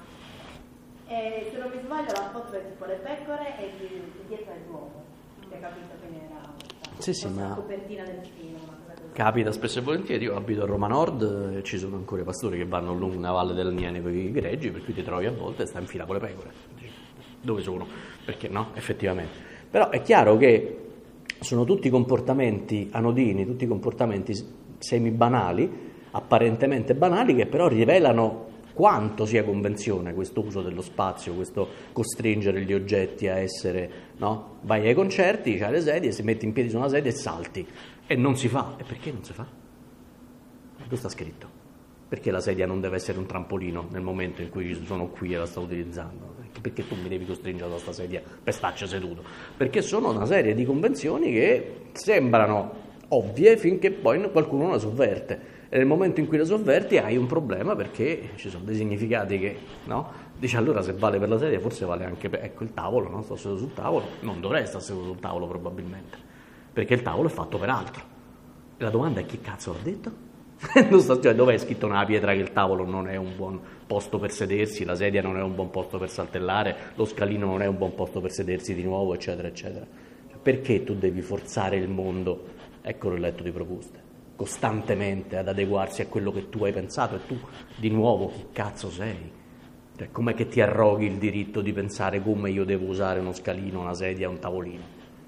e se non mi sbaglio la foto è tipo le pecore e di, dietro è l'uomo, hai capito che era sì, sì, ma... la copertina del film, una cosa così. Capita spesso e volentieri, io abito a Roma Nord e ci sono ancora i pastori che vanno lungo una valle del Niene con i greggi, per cui ti trovi a volte e stai in fila con le pecore. Dove sono? Perché no? Effettivamente. Però è chiaro che sono tutti comportamenti anodini, tutti comportamenti semi banali, apparentemente banali, che però rivelano quanto sia convenzione questo uso dello spazio, questo costringere gli oggetti a essere, no? Vai ai concerti, c'hai le sedie, si metti in piedi su una sedia e salti, e non si fa. E perché non si fa? Questo sta scritto. Perché la sedia non deve essere un trampolino nel momento in cui sono qui e la sto utilizzando? Perché tu mi devi costringere a questa sedia per starci seduto? Perché sono una serie di convenzioni che sembrano ovvie finché poi qualcuno la sovverte. E nel momento in cui la sovverti hai un problema, perché ci sono dei significati che, no? Dice, allora se vale per la sedia forse vale anche per, ecco, il tavolo, no? Sto seduto sul tavolo, non dovrei stare seduto sul tavolo probabilmente, perché il tavolo è fatto per altro. E la domanda è: chi cazzo l'ha detto? Non so, cioè, dov'è scritto nella pietra che il tavolo non è un buon posto per sedersi, la sedia non è un buon posto per saltellare, lo scalino non è un buon posto per sedersi di nuovo, eccetera eccetera? Perché tu devi forzare il mondo, eccolo il letto di Procuste, costantemente ad adeguarsi a quello che tu hai pensato? E tu di nuovo chi cazzo sei? Cioè, com'è che ti arroghi il diritto di pensare come io devo usare uno scalino, una sedia, un tavolino?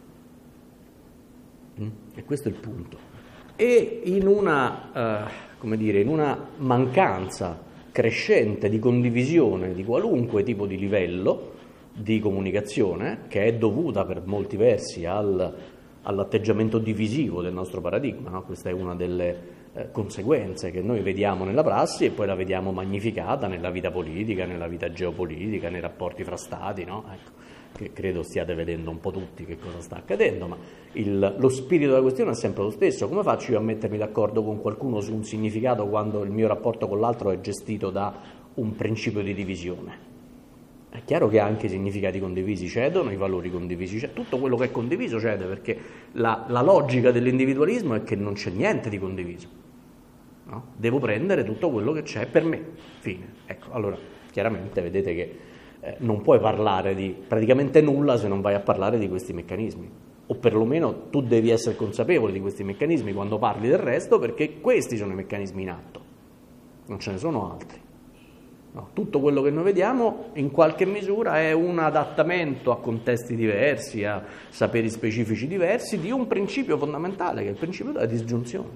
Mm? E questo è il punto. E in una, eh, come dire, in una mancanza crescente di condivisione di qualunque tipo di livello di comunicazione, che è dovuta per molti versi al, all'atteggiamento divisivo del nostro paradigma, no? Questa è una delle eh, conseguenze che noi vediamo nella prassi e poi la vediamo magnificata nella vita politica, nella vita geopolitica, nei rapporti fra stati, no? Ecco, che credo stiate vedendo un po' tutti che cosa sta accadendo, ma il, lo spirito della questione è sempre lo stesso. Come faccio io a mettermi d'accordo con qualcuno su un significato quando il mio rapporto con l'altro è gestito da un principio di divisione? È chiaro che anche i significati condivisi cedono, i valori condivisi cedono, tutto quello che è condiviso cede, perché la, la logica dell'individualismo è che non c'è niente di condiviso, no? Devo prendere tutto quello che c'è per me, fine. Ecco, allora chiaramente vedete che eh, non puoi parlare di praticamente nulla se non vai a parlare di questi meccanismi, o perlomeno tu devi essere consapevole di questi meccanismi quando parli del resto, perché questi sono i meccanismi in atto, non ce ne sono altri. No, tutto quello che noi vediamo in qualche misura è un adattamento a contesti diversi, a saperi specifici diversi di un principio fondamentale, che è il principio della disgiunzione.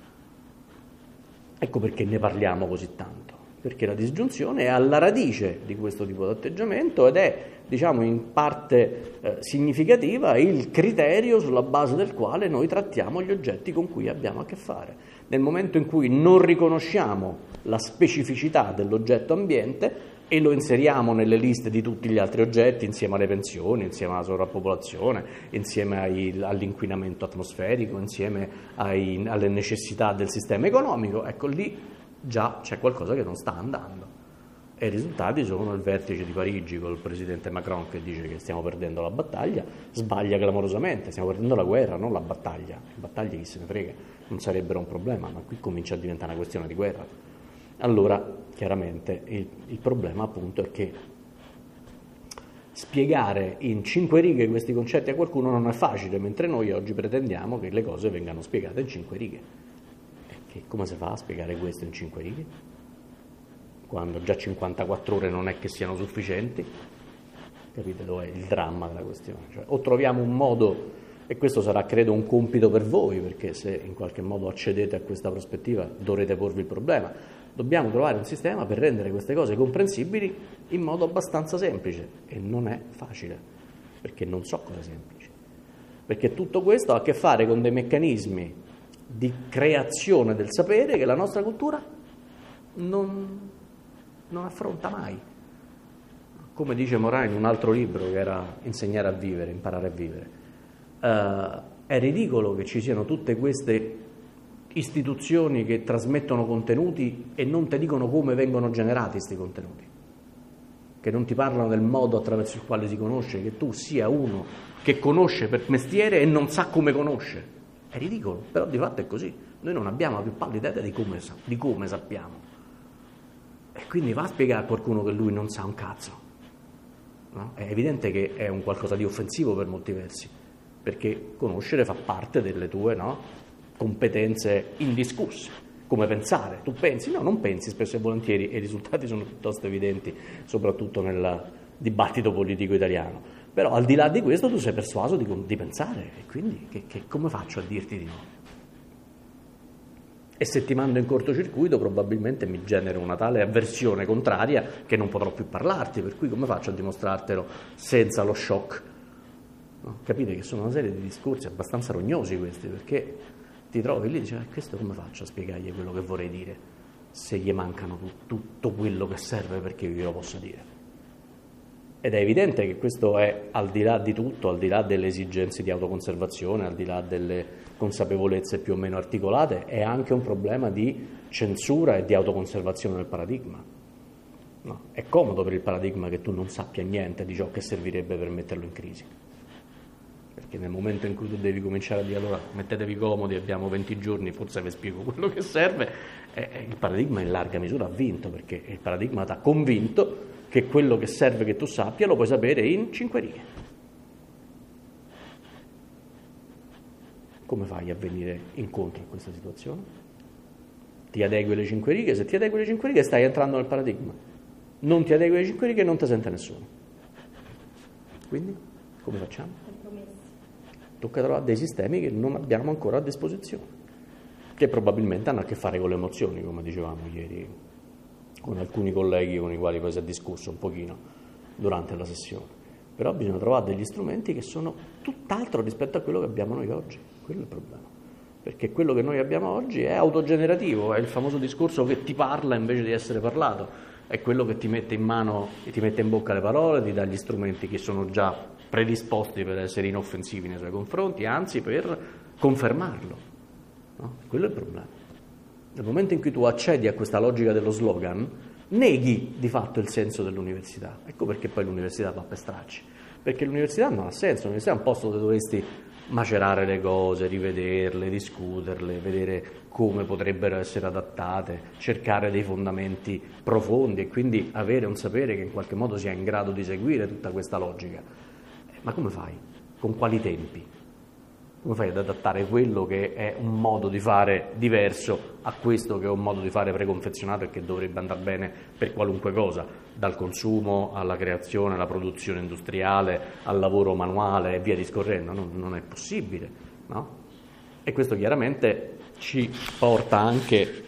Ecco perché ne parliamo così tanto, perché la disgiunzione è alla radice di questo tipo di atteggiamento ed è, diciamo, in parte eh, significativa il criterio sulla base del quale noi trattiamo gli oggetti con cui abbiamo a che fare. Nel momento in cui non riconosciamo la specificità dell'oggetto ambiente e lo inseriamo nelle liste di tutti gli altri oggetti, insieme alle pensioni, insieme alla sovrappopolazione, insieme ai, all'inquinamento atmosferico, insieme ai, alle necessità del sistema economico, ecco lì già c'è qualcosa che non sta andando. E i risultati sono il vertice di Parigi col presidente Macron che dice che stiamo perdendo la battaglia, sbaglia clamorosamente, stiamo perdendo la guerra, non la battaglia. Le battaglie chi se ne frega, non sarebbero un problema, ma qui comincia a diventare una questione di guerra. Allora, chiaramente, il, il problema appunto è che spiegare in cinque righe questi concetti a qualcuno non è facile, mentre noi oggi pretendiamo che le cose vengano spiegate in cinque righe. E che, come si fa a spiegare questo in cinque righe? Quando già cinquantaquattro ore non è che siano sufficienti, capite dove è il dramma della questione? Cioè, o troviamo un modo, e questo sarà credo un compito per voi, perché se in qualche modo accedete a questa prospettiva dovrete porvi il problema, dobbiamo trovare un sistema per rendere queste cose comprensibili in modo abbastanza semplice, e non è facile, perché non so cosa è semplice, perché tutto questo ha a che fare con dei meccanismi di creazione del sapere che la nostra cultura non... non affronta mai. Come dice Morin in un altro libro che era Insegnare a vivere, imparare a vivere, uh, è ridicolo che ci siano tutte queste istituzioni che trasmettono contenuti e non ti dicono come vengono generati questi contenuti, che non ti parlano del modo attraverso il quale si conosce, che tu sia uno che conosce per mestiere e non sa come conosce. È ridicolo, però di fatto è così. Noi non abbiamo la più pallida idea di come, di come sappiamo. E quindi va a spiegare a qualcuno che lui non sa un cazzo, no? È evidente che è un qualcosa di offensivo per molti versi, perché conoscere fa parte delle tue, no, competenze indiscusse, come pensare. Tu pensi? No, non pensi spesso e volentieri, e i risultati sono piuttosto evidenti, soprattutto nel dibattito politico italiano. Però al di là di questo tu sei persuaso di, di pensare, e quindi che, che, come faccio a dirti di no? E se ti mando in cortocircuito probabilmente mi genera una tale avversione contraria che non potrò più parlarti, per cui come faccio a dimostrartelo senza lo shock? No? Capite che sono una serie di discorsi abbastanza rognosi questi, perché ti trovi lì e dici, eh, questo come faccio a spiegargli quello che vorrei dire se gli mancano tu, tutto quello che serve perché io glielo posso dire? Ed è evidente che questo è, al di là di tutto, al di là delle esigenze di autoconservazione, al di là delle consapevolezze più o meno articolate, è anche un problema di censura e di autoconservazione del paradigma. No, è comodo per il paradigma che tu non sappia niente di ciò che servirebbe per metterlo in crisi, perché nel momento in cui tu devi cominciare a dire allora mettetevi comodi, abbiamo venti giorni, forse vi spiego quello che serve, eh, il paradigma in larga misura ha vinto, perché il paradigma ti ha convinto che quello che serve che tu sappia lo puoi sapere in cinque righe. Come fai a venire incontro a questa situazione? Ti adegui alle cinque righe? Se ti adegui alle cinque righe stai entrando nel paradigma. Non ti adegui alle cinque righe e non ti sente nessuno. Quindi, come facciamo? Tocca trovare dei sistemi che non abbiamo ancora a disposizione, che probabilmente hanno a che fare con le emozioni, come dicevamo ieri con alcuni colleghi con i quali poi si è discusso un pochino durante la sessione. Però bisogna trovare degli strumenti che sono tutt'altro rispetto a quello che abbiamo noi oggi. Quello è il problema, perché quello che noi abbiamo oggi è autogenerativo, è il famoso discorso che ti parla invece di essere parlato, è quello che ti mette in mano e ti mette in bocca le parole, ti dà gli strumenti che sono già predisposti per essere inoffensivi nei suoi confronti, anzi per confermarlo, no? Quello è il problema. Nel momento in cui tu accedi a questa logica dello slogan, neghi di fatto il senso dell'università. Ecco perché poi l'università va per stracci, perché l'università non ha senso, l'università è un posto dove dovresti macerare le cose, rivederle, discuterle, vedere come potrebbero essere adattate, cercare dei fondamenti profondi e quindi avere un sapere che in qualche modo sia in grado di seguire tutta questa logica. Ma come fai? Con quali tempi? Come fai ad adattare quello che è un modo di fare diverso a questo che è un modo di fare preconfezionato e che dovrebbe andare bene per qualunque cosa, dal consumo alla creazione, alla produzione industriale, al lavoro manuale e via discorrendo? Non, non è possibile, no? E questo chiaramente ci porta anche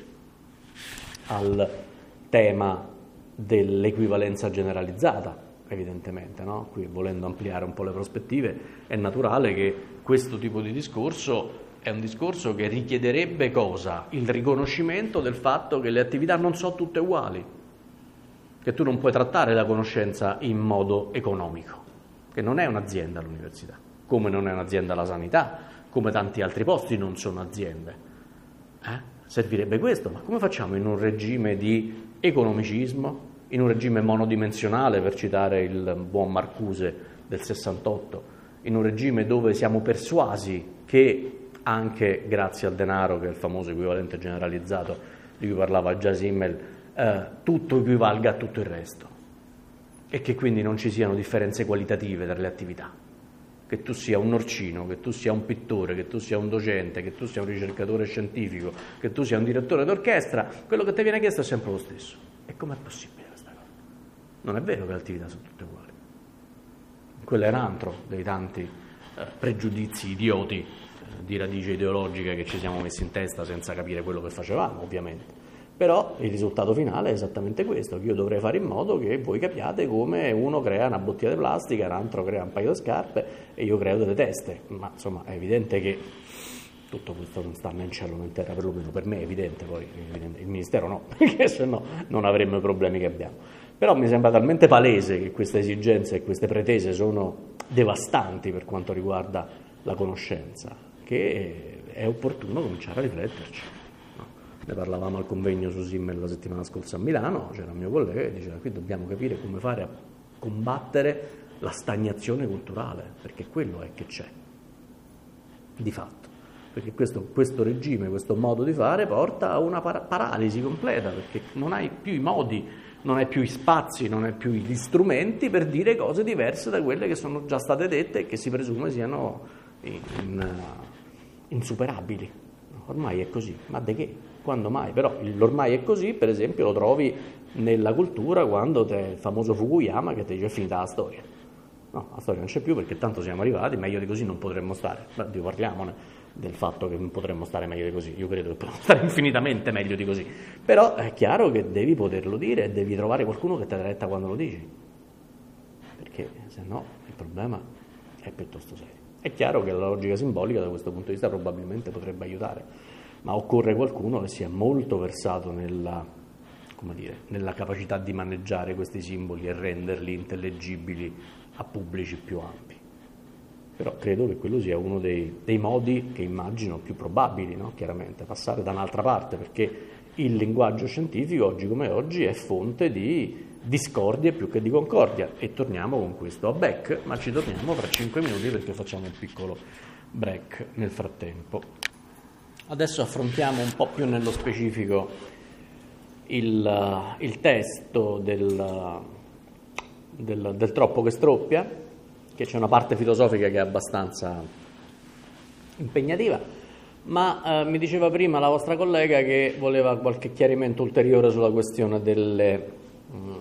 al tema dell'equivalenza generalizzata. Evidentemente, no? Qui, volendo ampliare un po' le prospettive, è naturale che questo tipo di discorso è un discorso che richiederebbe cosa? Il riconoscimento del fatto che le attività non sono tutte uguali, che tu non puoi trattare la conoscenza in modo economico, che non è un'azienda l'università, come non è un'azienda la sanità, come tanti altri posti non sono aziende. Eh? Servirebbe questo, ma come facciamo in un regime di economicismo, in un regime monodimensionale, per citare il buon Marcuse del sessantotto, in un regime dove siamo persuasi che anche grazie al denaro, che è il famoso equivalente generalizzato di cui parlava già Simmel, eh, tutto equivalga a tutto il resto e che quindi non ci siano differenze qualitative tra le attività, che tu sia un norcino, che tu sia un pittore, che tu sia un docente, che tu sia un ricercatore scientifico, che tu sia un direttore d'orchestra, quello che ti viene chiesto è sempre lo stesso. E com'è possibile questa cosa? Non è vero che le attività sono tutte uguali. Quello era un altro dei tanti eh, pregiudizi idioti eh, di radice ideologica che ci siamo messi in testa senza capire quello che facevamo, ovviamente. Però il risultato finale è esattamente questo, che io dovrei fare in modo che voi capiate come uno crea una bottiglia di plastica, un altro crea un paio di scarpe e io creo delle teste. Ma insomma è evidente che tutto questo non sta né in cielo né in terra, perlomeno per me è evidente, poi è evidente. Il Ministero no, perché se no non avremmo i problemi che abbiamo. Però mi sembra talmente palese che queste esigenze e queste pretese sono devastanti per quanto riguarda la conoscenza, che è opportuno cominciare a rifletterci. Ne parlavamo al convegno su Simmel la settimana scorsa a Milano, c'era un mio collega che diceva qui dobbiamo capire come fare a combattere la stagnazione culturale, perché quello è che c'è, di fatto. Perché questo, questo regime, questo modo di fare porta a una para- paralisi completa, perché non hai più i modi, non hai più gli spazi, non hai più gli strumenti per dire cose diverse da quelle che sono già state dette e che si presume siano in, in, insuperabili. Ormai è così, ma di che? Quando mai? Però l'ormai è così, per esempio, lo trovi nella cultura quando c'è il famoso Fukuyama che ti dice è finita la storia. No, la storia non c'è più perché tanto siamo arrivati, meglio di così non potremmo stare. Beh, parliamone del fatto che non potremmo stare meglio di così, io credo che potremmo stare infinitamente meglio di così. Però è chiaro che devi poterlo dire e devi trovare qualcuno che te la retta quando lo dici. Perché se no il problema è piuttosto serio. È chiaro che la logica simbolica da questo punto di vista probabilmente potrebbe aiutare, ma occorre qualcuno che sia molto versato nella, come dire, nella capacità di maneggiare questi simboli e renderli intellegibili a pubblici più ampi. Però credo che quello sia uno dei, dei modi che immagino più probabili, no? Chiaramente, passare da un'altra parte, perché il linguaggio scientifico oggi come oggi è fonte di discordia più che di concordia. E torniamo con questo a Beck, ma ci torniamo fra cinque minuti perché facciamo un piccolo break nel frattempo. Adesso affrontiamo un po' più nello specifico il, il testo del, del, del Troppo che stroppia, che c'è una parte filosofica che è abbastanza impegnativa, ma eh, mi diceva prima la vostra collega che voleva qualche chiarimento ulteriore sulla questione delle mm,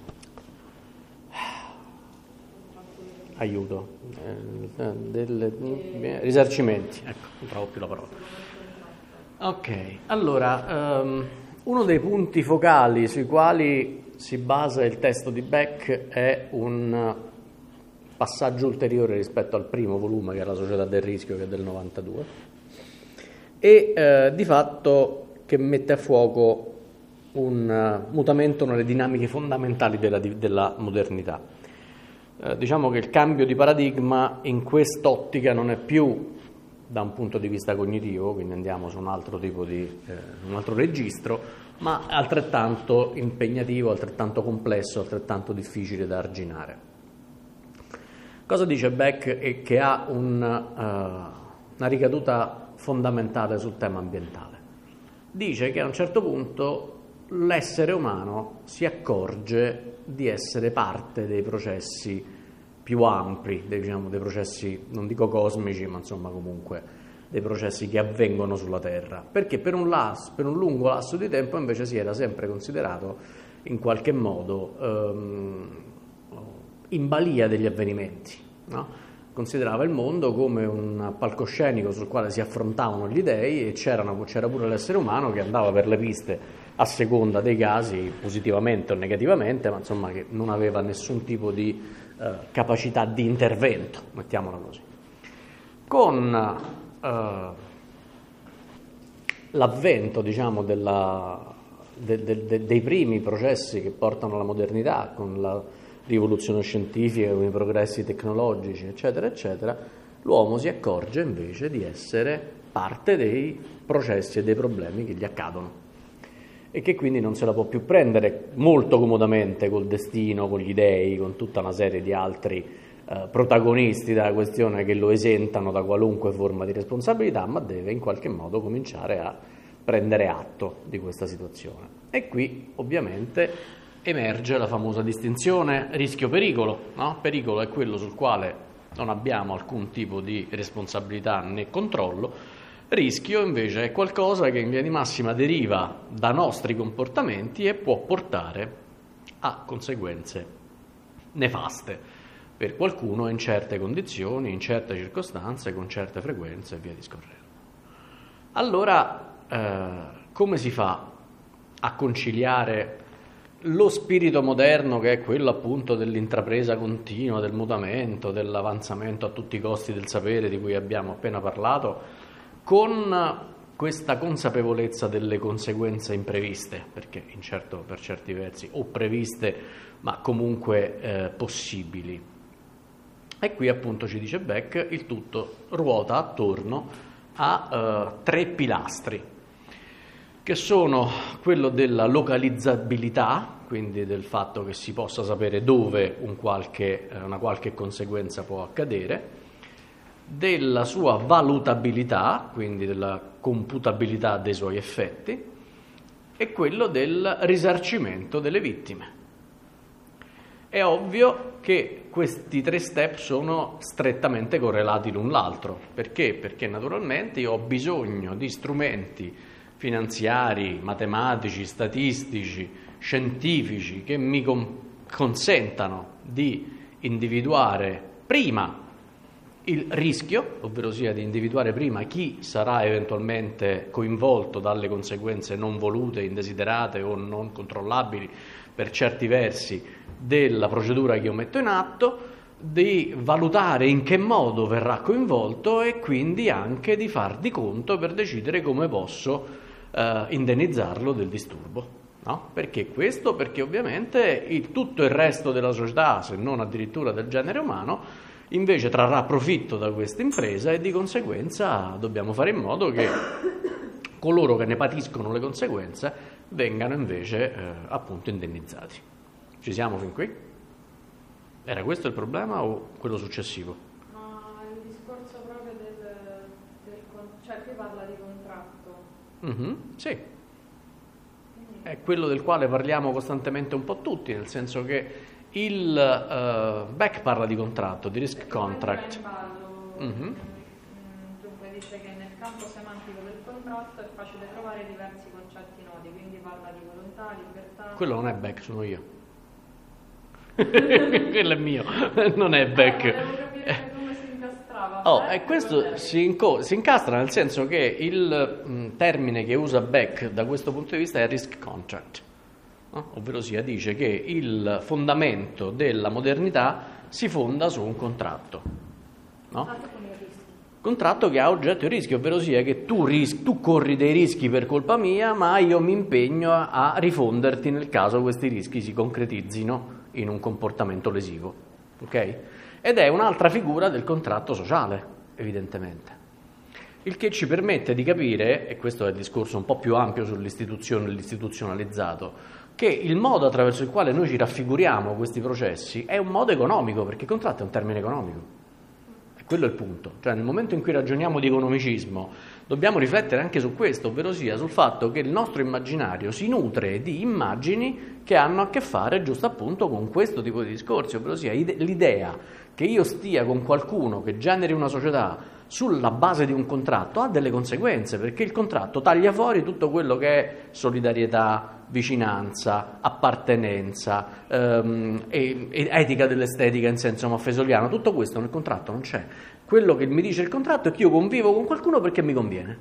aiuto eh, delle mm, risarcimenti, ecco, non trovo più la parola. Ok, allora um, uno dei punti focali sui quali si basa il testo di Beck è un passaggio ulteriore rispetto al primo volume, che è La società del rischio, che è del novantadue, e eh, di fatto che mette a fuoco un uh, mutamento nelle dinamiche fondamentali della, della modernità. Eh, diciamo che il cambio di paradigma in quest'ottica non è più da un punto di vista cognitivo, quindi andiamo su un altro tipo di, eh, un altro registro, ma altrettanto impegnativo, altrettanto complesso, altrettanto difficile da arginare. Cosa dice Beck e che ha un, uh, una ricaduta fondamentale sul tema ambientale? Dice che a un certo punto l'essere umano si accorge di essere parte dei processi più ampli, dei, diciamo, dei processi, non dico cosmici, ma insomma comunque dei processi che avvengono sulla Terra, perché per un, lasso, per un lungo lasso di tempo invece si era sempre considerato in qualche modo ehm, in balia degli avvenimenti, no? Considerava il mondo come un palcoscenico sul quale si affrontavano gli dei e c'erano, c'era pure l'essere umano che andava per le piste a seconda dei casi, positivamente o negativamente, ma insomma che non aveva nessun tipo di eh, capacità di intervento, mettiamola così. Con eh, l'avvento, diciamo, della, de, de, de, dei primi processi che portano alla modernità, con la rivoluzione scientifica, con i progressi tecnologici, eccetera, eccetera, l'uomo si accorge invece di essere parte dei processi e dei problemi che gli accadono. e che quindi non se la può più prendere molto comodamente col destino, con gli dèi, con tutta una serie di altri eh, protagonisti della questione che lo esentano da qualunque forma di responsabilità, ma deve in qualche modo cominciare a prendere atto di questa situazione. E qui ovviamente emerge la famosa distinzione rischio-pericolo, no? Pericolo è quello sul quale non abbiamo alcun tipo di responsabilità né controllo. Rischio invece è qualcosa che in via di massima deriva da nostri comportamenti e può portare a conseguenze nefaste per qualcuno in certe condizioni, in certe circostanze, con certe frequenze e via discorrendo. Allora, eh, come si fa a conciliare lo spirito moderno, che è quello appunto dell'intrapresa continua, del mutamento, dell'avanzamento a tutti i costi del sapere di cui abbiamo appena parlato, con questa consapevolezza delle conseguenze impreviste, perché in certo, per certi versi o previste ma comunque eh, possibili? E qui appunto ci dice Beck, il tutto ruota attorno a eh, tre pilastri, che sono quello della localizzabilità, quindi del fatto che si possa sapere dove un qualche, una qualche conseguenza può accadere, della sua valutabilità, quindi della computabilità dei suoi effetti, e quello del risarcimento delle vittime. È ovvio che questi tre step sono strettamente correlati l'un l'altro. Perché? Perché naturalmente io ho bisogno di strumenti finanziari, matematici, statistici, scientifici che mi com- consentano di individuare prima il rischio, ovvero sia di individuare prima chi sarà eventualmente coinvolto dalle conseguenze non volute, indesiderate o non controllabili per certi versi della procedura che io metto in atto, di valutare in che modo verrà coinvolto e quindi anche di far di conto per decidere come posso eh, indennizzarlo del disturbo. No? Perché questo? Perché ovviamente il, tutto il resto della società, se non addirittura del genere umano, invece trarrà profitto da questa impresa e di conseguenza dobbiamo fare in modo che coloro che ne patiscono le conseguenze vengano invece eh, appunto indennizzati. Ci siamo fin qui? Era questo il problema o quello successivo? Ma il discorso proprio del, del cioè qui parla di contratto. Mm-hmm, sì. È quello del quale parliamo costantemente un po' tutti, nel senso che il uh, Beck parla di contratto, di risk contract. Mm-hmm. Dunque dice che nel campo semantico del contratto è facile trovare diversi concetti noti, quindi parla di volontà, libertà. Quello non è Beck, sono io. Quello è mio, non è Beck. Eh, devo capire come si incastrava. Oh, e questo si, inco- si incastra nel senso che il mh, termine che usa Beck da questo punto di vista è risk contract. No? Ovvero sia, dice che il fondamento della modernità si fonda su un contratto, no? Contratto che ha oggetto il rischio, ovvero sia che tu, ris- tu corri dei rischi per colpa mia, ma io mi impegno a, a rifonderti nel caso questi rischi si concretizzino in un comportamento lesivo, ok? Ed è un'altra figura del contratto sociale, evidentemente. Il che ci permette di capire, e questo è il discorso un po' più ampio sull'istituzione e l'istituzionalizzato, che il modo attraverso il quale noi ci raffiguriamo questi processi è un modo economico, perché il contratto è un termine economico. E quello è il punto. Cioè, nel momento in cui ragioniamo di economicismo, dobbiamo riflettere anche su questo, ovvero sia sul fatto che il nostro immaginario si nutre di immagini che hanno a che fare giusto appunto con questo tipo di discorsi, ovvero sia l'idea che io stia con qualcuno che generi una società sulla base di un contratto ha delle conseguenze, perché il contratto taglia fuori tutto quello che è solidarietà, vicinanza, appartenenza, ehm, e, e etica dell'estetica in senso maffesoliano. Tutto questo nel contratto non c'è. Quello che mi dice il contratto è che io convivo con qualcuno perché mi conviene.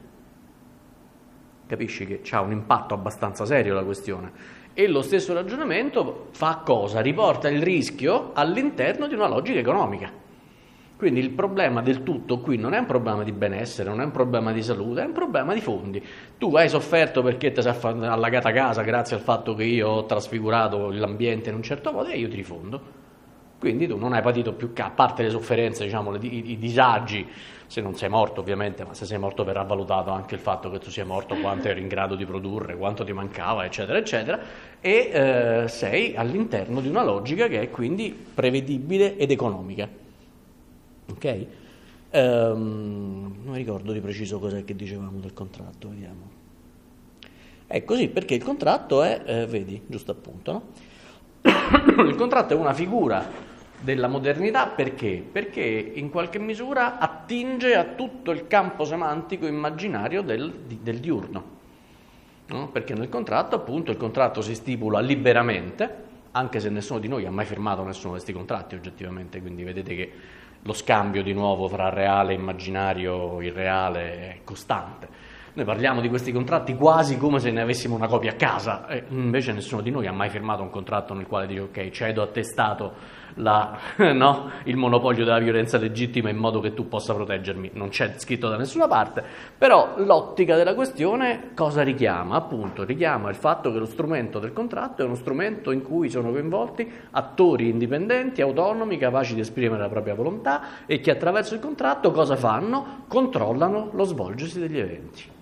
Capisci che c'ha un impatto abbastanza serio la questione. E lo stesso ragionamento fa cosa? Riporta il rischio all'interno di una logica economica. Quindi il problema del tutto qui non è un problema di benessere, non è un problema di salute, è un problema di fondi. Tu hai sofferto perché ti sei allagata casa grazie al fatto che io ho trasfigurato l'ambiente in un certo modo e io ti rifondo. Quindi tu non hai patito più, a parte le sofferenze, diciamo, i, i disagi, se non sei morto ovviamente, ma se sei morto verrà valutato anche il fatto che tu sia morto, quanto eri in grado di produrre, quanto ti mancava, eccetera, eccetera, e eh, sei all'interno di una logica che è quindi prevedibile ed economica. Ok? Um, non mi ricordo di preciso cos'è che dicevamo del contratto, vediamo. È così, perché il contratto è, eh, vedi, giusto appunto, no? Il contratto è una figura della modernità perché? Perché in qualche misura attinge a tutto il campo semantico immaginario del, del diurno, no? Perché nel contratto, appunto, il contratto si stipula liberamente, anche se nessuno di noi ha mai firmato nessuno di questi contratti oggettivamente, quindi vedete che lo scambio di nuovo fra reale e immaginario, irreale, è costante. Noi parliamo di questi contratti quasi come se ne avessimo una copia a casa, e invece nessuno di noi ha mai firmato un contratto nel quale dice ok, cedo a te Stato la, no, il monopolio della violenza legittima in modo che tu possa proteggermi. Non c'è scritto da nessuna parte, però l'ottica della questione cosa richiama? Appunto, richiama il fatto che lo strumento del contratto è uno strumento in cui sono coinvolti attori indipendenti, autonomi, capaci di esprimere la propria volontà e che attraverso il contratto cosa fanno? Controllano lo svolgersi degli eventi.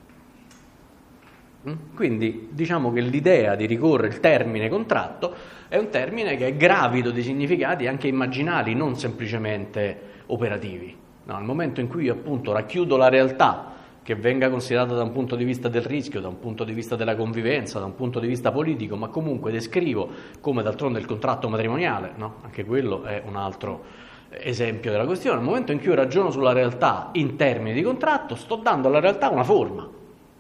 Quindi diciamo che l'idea di ricorrere il termine contratto è un termine che è gravido di significati anche immaginali, non semplicemente operativi. No, nel momento in cui io appunto racchiudo la realtà, che venga considerata da un punto di vista del rischio, da un punto di vista della convivenza, da un punto di vista politico, ma comunque descrivo come d'altronde il contratto matrimoniale, no? Anche quello è un altro esempio della questione. Nel momento in cui io ragiono sulla realtà in termini di contratto, sto dando alla realtà una forma.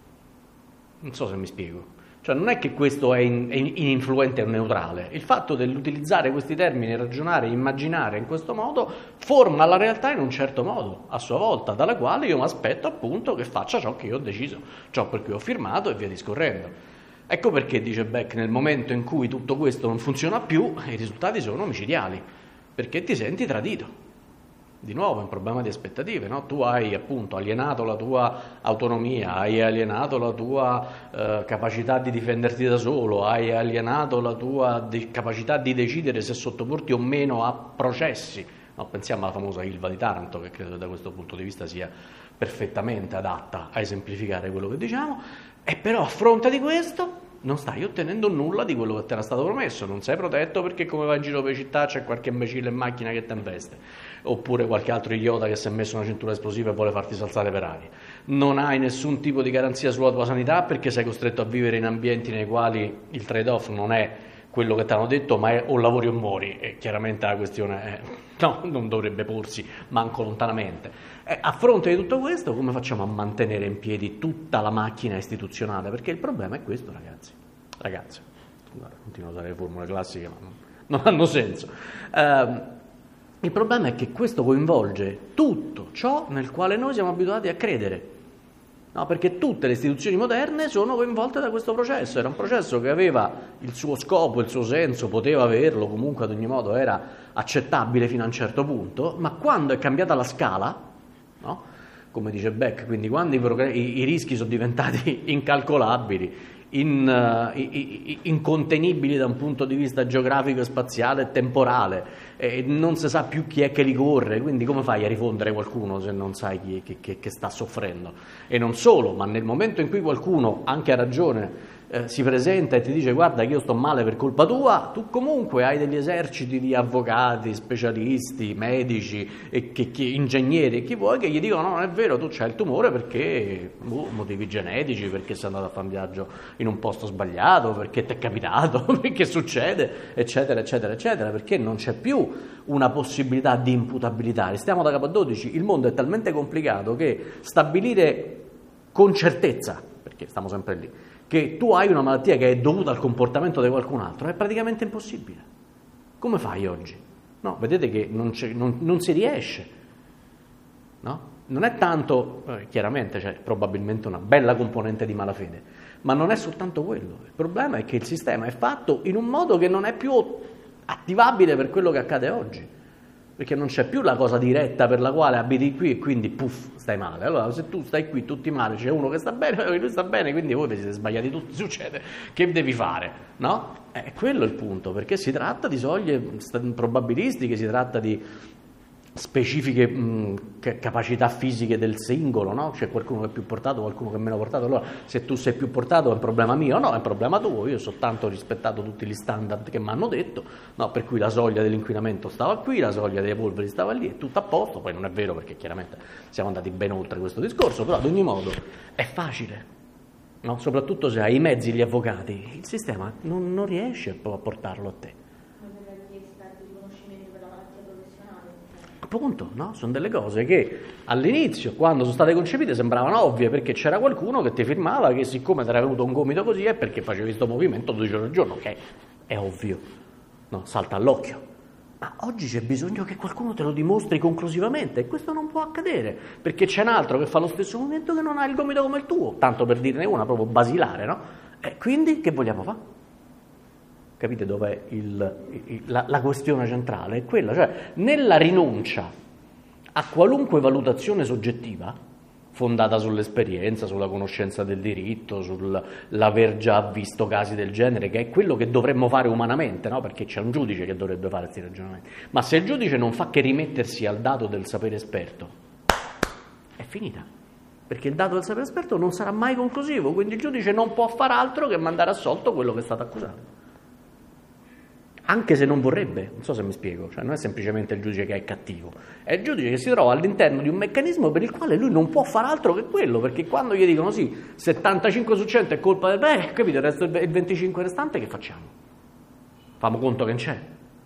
Non so se mi spiego. Cioè non è che questo è, in, è ininfluente o neutrale. Il fatto dell'utilizzare questi termini, ragionare, immaginare in questo modo, forma la realtà in un certo modo, a sua volta, dalla quale io mi aspetto appunto che faccia ciò che io ho deciso, ciò per cui ho firmato e via discorrendo. Ecco perché, dice Beck, nel momento in cui tutto questo non funziona più, i risultati sono micidiali, perché ti senti tradito. Di nuovo è un problema di aspettative, no? Tu hai appunto alienato la tua autonomia, hai alienato la tua eh, capacità di difenderti da solo, hai alienato la tua de- capacità di decidere se sottoporti o meno a processi. No, pensiamo alla famosa Ilva di Taranto, che credo che da questo punto di vista sia perfettamente adatta a esemplificare quello che diciamo, e però a fronte di questo non stai ottenendo nulla di quello che ti era stato promesso, non sei protetto perché come vai in giro per città c'è qualche imbecille in macchina che ti investe, oppure qualche altro idiota che si è messo una cintura esplosiva e vuole farti salzare per aria. Non hai nessun tipo di garanzia sulla tua sanità perché sei costretto a vivere in ambienti nei quali il trade-off non è quello che ti hanno detto, ma è o lavori o muori, e chiaramente la questione è, no, non dovrebbe porsi manco lontanamente. E a fronte di tutto questo, come facciamo a mantenere in piedi tutta la macchina istituzionale? Perché il problema è questo, ragazzi. Ragazzi, guarda, continuo a usare le formule classiche, ma non, non hanno senso. Uh, il problema è che questo coinvolge tutto ciò nel quale noi siamo abituati a credere. No, perché tutte le istituzioni moderne sono coinvolte da questo processo. Era un processo che aveva il suo scopo, il suo senso, poteva averlo, comunque ad ogni modo era accettabile fino a un certo punto, ma quando è cambiata la scala, no? Come dice Beck, quindi quando i, progr- i, i rischi sono diventati incalcolabili, In, uh, incontenibili da un punto di vista geografico, spaziale e temporale, e non si sa più chi è che li corre, quindi come fai a rifondere qualcuno se non sai chi che, che, che sta soffrendo? E non solo, ma nel momento in cui qualcuno, anche a ragione, eh, si presenta e ti dice guarda che io sto male per colpa tua, tu comunque hai degli eserciti di avvocati, specialisti, medici, e che, che, ingegneri, chi vuoi, che gli dicono no, non è vero, tu c'hai il tumore perché uh, motivi genetici, perché sei andato a fare un viaggio in un posto sbagliato, perché ti è capitato, perché succede, eccetera, eccetera, eccetera, perché non c'è più una possibilità di imputabilità. Restiamo da capo a dodici, il mondo è talmente complicato che stabilire con certezza, perché stiamo sempre lì, che tu hai una malattia che è dovuta al comportamento di qualcun altro è praticamente impossibile. Come fai oggi? No, vedete che non, c'è, non, non si riesce, no? Non è tanto, eh, chiaramente c'è probabilmente una bella componente di malafede, ma non è soltanto quello. Il problema è che il sistema è fatto in un modo che non è più attivabile per quello che accade oggi. perché non c'è più la cosa diretta per la quale abiti qui e quindi puff, stai male. Allora se tu stai qui tutti male, c'è uno che sta bene, lui sta bene, quindi voi vi siete sbagliati tutti, succede, che devi fare? No? È quello il punto, perché si tratta di soglie probabilistiche, si tratta di specifiche mh, capacità fisiche del singolo, no? C'è qualcuno che è più portato, qualcuno che è meno portato, allora se tu sei più portato è un problema mio, no, è un problema tuo, io soltanto ho rispettato tutti gli standard che mi hanno detto, no? Per cui la soglia dell'inquinamento stava qui, la soglia delle polveri stava lì, è tutto a posto, poi non è vero perché chiaramente siamo andati ben oltre questo discorso, però ad ogni modo è facile, no? Soprattutto se hai i mezzi, gli avvocati, il sistema non, non riesce a portarlo a te. Appunto, no? Sono delle cose che all'inizio, quando sono state concepite, sembravano ovvie perché c'era qualcuno che ti firmava che siccome ti era venuto un gomito così è perché facevi questo movimento dodici ore al giorno, che è ovvio, no? Salta all'occhio. Ma oggi c'è bisogno che qualcuno te lo dimostri conclusivamente e questo non può accadere perché c'è un altro che fa lo stesso movimento che non ha il gomito come il tuo, tanto per dirne una proprio basilare, no? E quindi che vogliamo fare? Capite dov'è il, il, la, la questione centrale? È quella, cioè nella rinuncia a qualunque valutazione soggettiva, fondata sull'esperienza, sulla conoscenza del diritto, sull'aver già visto casi del genere, che è quello che dovremmo fare umanamente, no? Perché c'è un giudice che dovrebbe fare questi ragionamenti. Ma se il giudice non fa che rimettersi al dato del sapere esperto, è finita. Perché il dato del sapere esperto non sarà mai conclusivo, quindi il giudice non può far altro che mandare assolto quello che è stato accusato. Anche se non vorrebbe, non so se mi spiego, cioè non è semplicemente il giudice che è cattivo, è il giudice che si trova all'interno di un meccanismo per il quale lui non può far altro che quello, perché quando gli dicono sì, settantacinque su cento è colpa del... beh, capito, il resto il venticinque restante che facciamo? Famo conto che non c'è.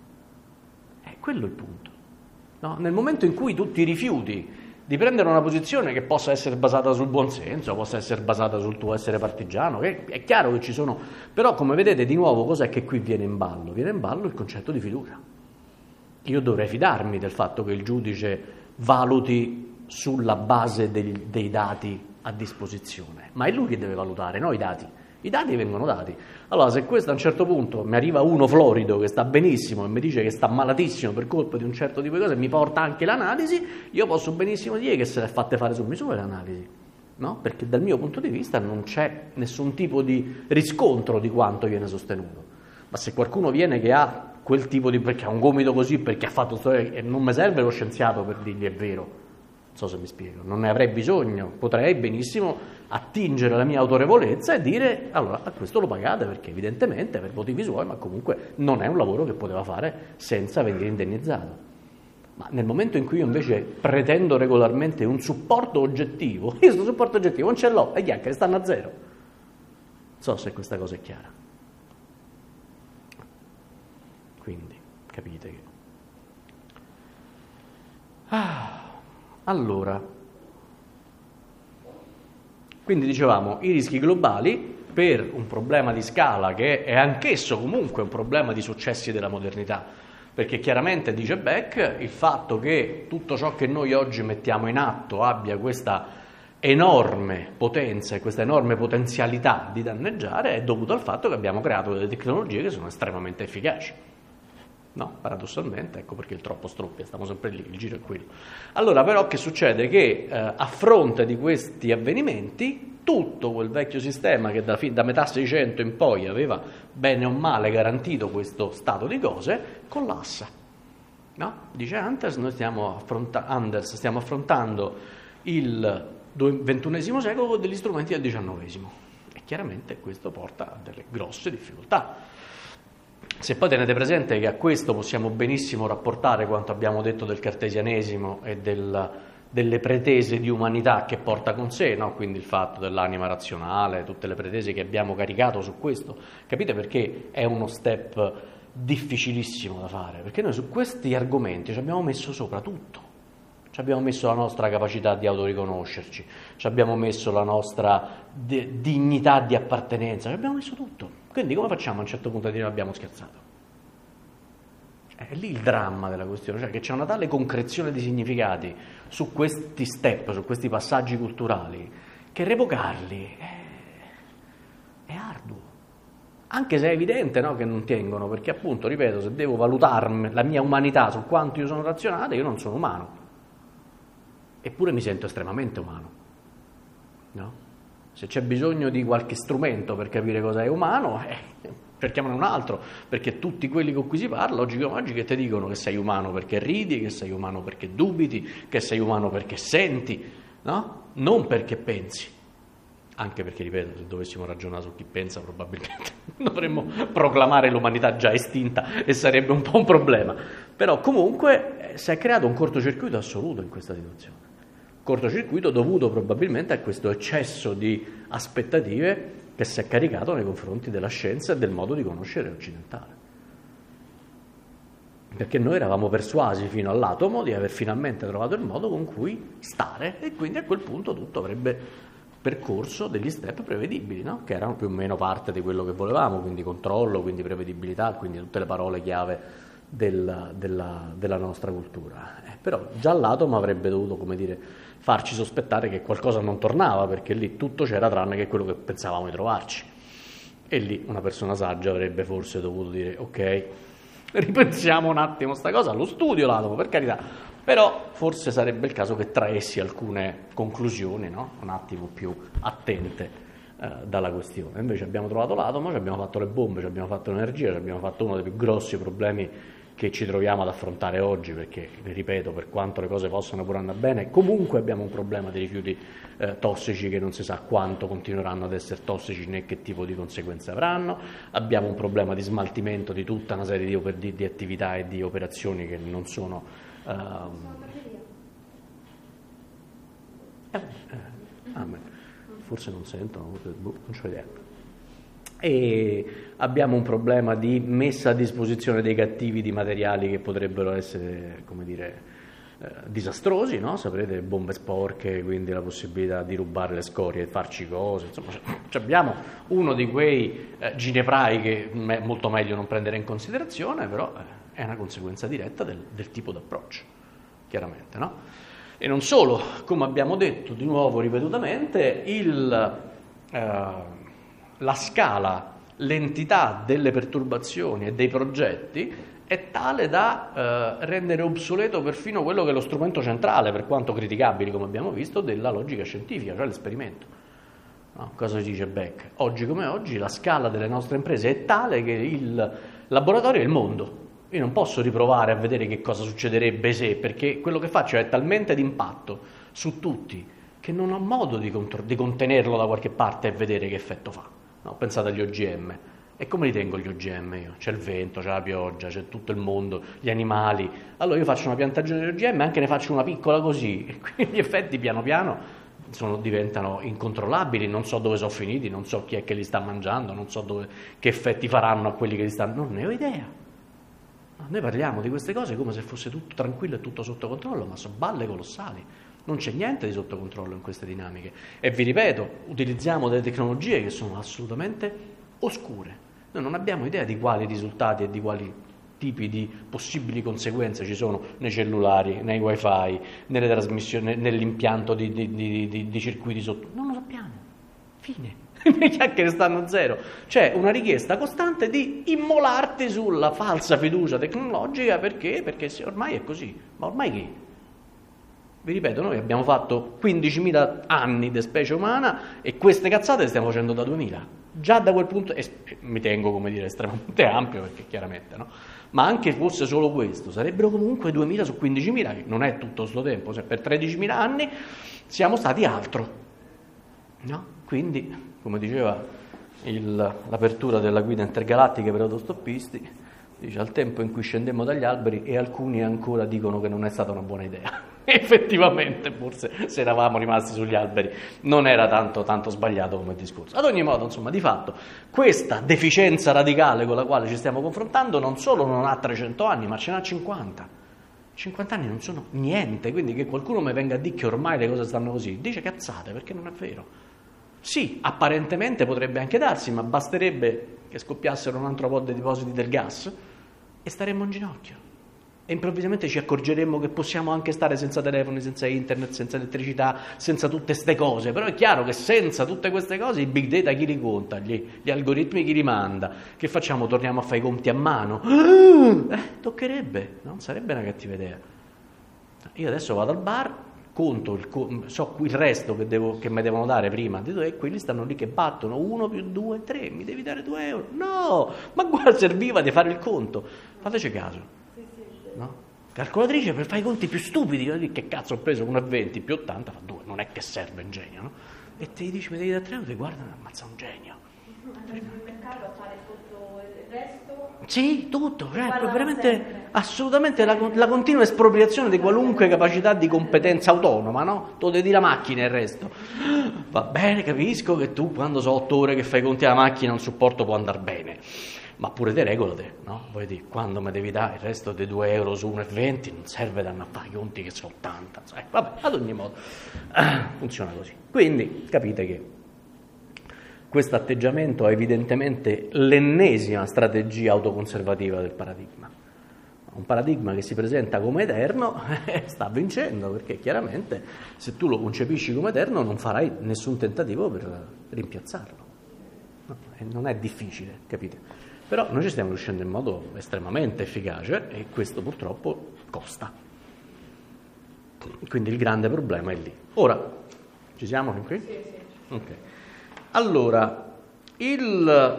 È quello il punto. No? Nel momento in cui tu ti rifiuti di prendere una posizione che possa essere basata sul buonsenso, possa essere basata sul tuo essere partigiano, che è chiaro che ci sono, però come vedete di nuovo cos'è che qui viene in ballo? Viene in ballo il concetto di fiducia. Io dovrei fidarmi del fatto che il giudice valuti sulla base dei, dei dati a disposizione, ma è lui che deve valutare, no i dati. I dati vengono dati. Allora, se questo a un certo punto mi arriva uno florido che sta benissimo e mi dice che sta malatissimo per colpa di un certo tipo di cose e mi porta anche l'analisi, io posso benissimo dire che se l'è fatte fare su misura l'analisi, no? Perché dal mio punto di vista non c'è nessun tipo di riscontro di quanto viene sostenuto. Ma se qualcuno viene che ha quel tipo di... perché ha un gomito così, perché ha fatto storia, e non mi serve lo scienziato per dirgli è vero. Non so se mi spiego, non ne avrei bisogno, potrei benissimo attingere la mia autorevolezza e dire allora a questo lo pagate perché evidentemente per motivi suoi, ma comunque non è un lavoro che poteva fare senza venire indennizzato. Ma nel momento in cui io invece pretendo regolarmente un supporto oggettivo, io questo supporto oggettivo non ce l'ho, e chiacchiere stanno a zero. Non so se questa cosa è chiara. Quindi capite che... Ah... Allora, quindi dicevamo i rischi globali per un problema di scala che è anch'esso comunque un problema di successi della modernità, perché chiaramente dice Beck il fatto che tutto ciò che noi oggi mettiamo in atto abbia questa enorme potenza e questa enorme potenzialità di danneggiare è dovuto al fatto che abbiamo creato delle tecnologie che sono estremamente efficaci. No, paradossalmente, ecco perché il troppo stroppia, stiamo sempre lì, il giro è quello. Allora però che succede? Che eh, a fronte di questi avvenimenti tutto quel vecchio sistema che da, da metà Seicento in poi aveva bene o male garantito questo stato di cose, collassa. No? Dice Anders, noi stiamo, affronta- Anders, stiamo affrontando il ventunesimo secolo con degli strumenti del diciannovesimo e chiaramente questo porta a delle grosse difficoltà. Se poi tenete presente che a questo possiamo benissimo rapportare quanto abbiamo detto del cartesianesimo e del, delle pretese di umanità che porta con sé, no? Quindi il fatto dell'anima razionale, tutte le pretese che abbiamo caricato su questo, capite perché è uno step difficilissimo da fare? Perché noi su questi argomenti ci abbiamo messo sopra tutto. Ci abbiamo messo la nostra capacità di autoriconoscerci, ci abbiamo messo la nostra de- dignità di appartenenza, ci abbiamo messo tutto. Quindi come facciamo a un certo punto a dire abbiamo scherzato? È lì il dramma della questione, cioè che c'è una tale concrezione di significati su questi step, su questi passaggi culturali, che revocarli è, è arduo. anche se è evidente, no, che non tengono, perché appunto, ripeto, se devo valutarmi la mia umanità su quanto io sono razionale, io non sono umano, eppure mi sento estremamente umano, no? Se c'è bisogno di qualche strumento per capire cosa è umano, eh, cerchiamone un altro, perché tutti quelli con cui si parla oggi come oggi che ti dicono che sei umano perché ridi, che sei umano perché dubiti, che sei umano perché senti, no? Non perché pensi. Anche perché, ripeto, se dovessimo ragionare su chi pensa, probabilmente dovremmo proclamare l'umanità già estinta e sarebbe un po' un problema. Però comunque eh, si è creato un cortocircuito assoluto in questa situazione. Cortocircuito dovuto probabilmente a questo eccesso di aspettative che si è caricato nei confronti della scienza e del modo di conoscere occidentale. Perché noi eravamo persuasi fino all'atomo di aver finalmente trovato il modo con cui stare, e quindi a quel punto tutto avrebbe percorso degli step prevedibili, no? Che erano più o meno parte di quello che volevamo, quindi controllo, quindi prevedibilità, quindi tutte le parole chiave del, della, della nostra cultura. Eh, però già l'atomo avrebbe dovuto, come dire, farci sospettare che qualcosa non tornava, perché lì tutto c'era tranne che quello che pensavamo di trovarci. E lì una persona saggia avrebbe forse dovuto dire: ok, ripensiamo un attimo sta cosa, lo studio l'atomo, per carità, però forse sarebbe il caso che traessi alcune conclusioni, no? Un attimo più attente eh, dalla questione. Invece abbiamo trovato l'atomo, ci abbiamo fatto le bombe, ci abbiamo fatto l'energia, ci abbiamo fatto uno dei più grossi problemi che ci troviamo ad affrontare oggi, perché, ripeto, per quanto le cose possano pure andare bene, comunque abbiamo un problema di rifiuti eh, tossici che non si sa quanto continueranno ad essere tossici né che tipo di conseguenze avranno, abbiamo un problema di smaltimento di tutta una serie di, oper- di, di attività e di operazioni che non sono Uh, eh, eh, ah, forse non sentono, non c'ho idea. E abbiamo un problema di messa a disposizione dei cattivi di materiali che potrebbero essere, come dire, eh, disastrosi, no? Saprete, bombe sporche, quindi la possibilità di rubare le scorie e farci cose, insomma, abbiamo uno di quei eh, gineprai che è molto meglio non prendere in considerazione, però eh, è una conseguenza diretta del, del tipo d'approccio, chiaramente, no? E non solo, come abbiamo detto di nuovo ripetutamente, il, eh, la scala, l'entità delle perturbazioni e dei progetti è tale da eh, rendere obsoleto perfino quello che è lo strumento centrale, per quanto criticabile, come abbiamo visto, della logica scientifica, cioè l'esperimento. No? Cosa dice Beck? Oggi come oggi la scala delle nostre imprese è tale che il laboratorio è il mondo. Io non posso riprovare a vedere che cosa succederebbe se, perché quello che faccio è talmente d'impatto su tutti che non ho modo di, contro- di contenerlo da qualche parte e vedere che effetto fa. No? Pensate agli O G M. E come li tengo gli O G M io? C'è il vento, c'è la pioggia, c'è tutto il mondo, gli animali. Allora io faccio una piantagione di O G M, anche ne faccio una piccola così, e quindi gli effetti piano piano sono, diventano incontrollabili, non so dove sono finiti, non so chi è che li sta mangiando, non so dove, che effetti faranno a quelli che li stanno... Non ne ho idea. Noi parliamo di queste cose come se fosse tutto tranquillo e tutto sotto controllo, ma sono balle colossali. Non c'è niente di sotto controllo in queste dinamiche. E vi ripeto, utilizziamo delle tecnologie che sono assolutamente oscure. Noi non abbiamo idea di quali risultati e di quali tipi di possibili conseguenze ci sono nei cellulari, nei wifi, nelle trasmissioni, nell'impianto di, di, di, di, di circuiti sotto. Non lo sappiamo. Fine. Le chiacchiere stanno a zero. C'è una richiesta costante di immolarti sulla falsa fiducia tecnologica, perché? Perché ormai è così. Ma ormai che? Vi ripeto, noi abbiamo fatto quindicimila anni di specie umana e queste cazzate le stiamo facendo da duemila. Già da quel punto, e mi tengo, come dire, estremamente ampio, perché chiaramente, no? Ma anche fosse solo questo, sarebbero comunque duemila su quindicimila, che non è tutto sto tempo. Cioè, per tredicimila anni siamo stati altro, no? Quindi, come diceva il, l'apertura della guida intergalattica per autostoppisti, dice: al tempo in cui scendemmo dagli alberi e alcuni ancora dicono che non è stata una buona idea. Effettivamente, forse se eravamo rimasti sugli alberi non era tanto, tanto sbagliato come discorso. Ad ogni modo, insomma, di fatto, questa deficienza radicale con la quale ci stiamo confrontando non solo non ha trecento anni, ma ce n'ha cinquanta. cinquanta anni non sono niente, quindi che qualcuno mi venga a dire che ormai le cose stanno così, dice cazzate, perché non è vero. Sì, apparentemente potrebbe anche darsi, ma basterebbe che scoppiassero un altro po' di depositi del gas e staremmo in ginocchio. e improvvisamente ci accorgeremo che possiamo anche stare senza telefoni, senza internet, senza elettricità, senza tutte ste cose. Però è chiaro che senza tutte queste cose i big data chi li conta, gli, gli algoritmi chi li manda, che facciamo? Torniamo a fare i conti a mano? Eh, toccherebbe, non sarebbe una cattiva idea. Io adesso vado al bar, conto il, so il resto che, devo, che mi devono dare prima, e quelli stanno lì che battono uno più due, tre, mi devi dare due euro. No, ma guarda, serviva di fare il conto. Fateci caso, no? Calcolatrice per fare i conti più stupidi, che cazzo ho preso uno e venti più ottanta fa due, non è che serve un genio, no? E ti dici mi devi dare tre euro, ti guardano e ammazza un genio. Il mercato fare tutto il resto. Sì, tutto, cioè, veramente sempre. Assolutamente la, la continua espropriazione di qualunque capacità di competenza autonoma, no? Tu devi dire la macchina e il resto. Va bene, capisco che tu quando so otto ore che fai i conti alla macchina un supporto può andare bene, ma pure te regolate, no? Vuoi dire, quando mi devi dare il resto dei due euro su uno e venti non serve da fare i conti che sono ottanta, sai? Vabbè, ad ogni modo funziona così. Quindi capite che questo atteggiamento è evidentemente l'ennesima strategia autoconservativa del paradigma. Un paradigma che si presenta come eterno eh, sta vincendo, perché chiaramente se tu lo concepisci come eterno non farai nessun tentativo per rimpiazzarlo. No, e non è difficile, capite? Però noi ci stiamo riuscendo in modo estremamente efficace e questo purtroppo costa. Quindi il grande problema è lì. Ora, ci siamo fin qui? Sì, sì. Ok. Allora, il,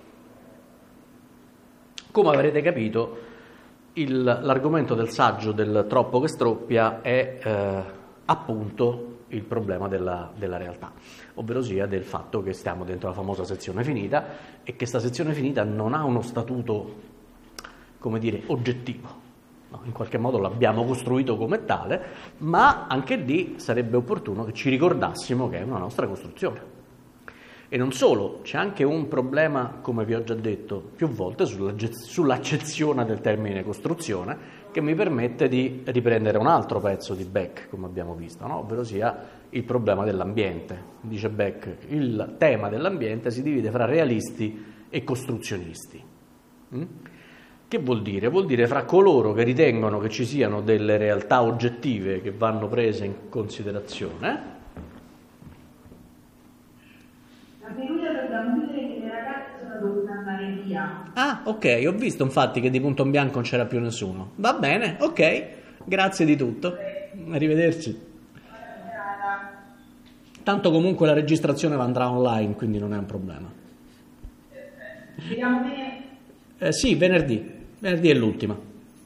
come avrete capito, il, l'argomento del saggio del troppo che stroppia è eh, appunto il problema della, della realtà, ovvero sia del fatto che stiamo dentro la famosa sezione finita e che questa sezione finita non ha uno statuto, come dire, oggettivo. No, in qualche modo l'abbiamo costruito come tale, ma anche lì sarebbe opportuno che ci ricordassimo che è una nostra costruzione. E non solo, c'è anche un problema, come vi ho già detto più volte, sull'accezione del termine costruzione, che mi permette di riprendere un altro pezzo di Beck, come abbiamo visto, no? Ovvero sia il problema dell'ambiente. Dice Beck, il tema dell'ambiente si divide fra realisti e costruzionisti. Mm? Che vuol dire? Vuol dire fra coloro che ritengono che ci siano delle realtà oggettive che vanno prese in considerazione. La perugia dobbiamo dire che le ragazze sono dovute andare via. Ah, ok, ho visto infatti che di punto in bianco non c'era più nessuno. Va bene, ok, grazie di tutto. Arrivederci. Tanto comunque la registrazione andrà online, quindi non è un problema. Vediamo bene. Eh, sì, venerdì. Venerdì è l'ultima.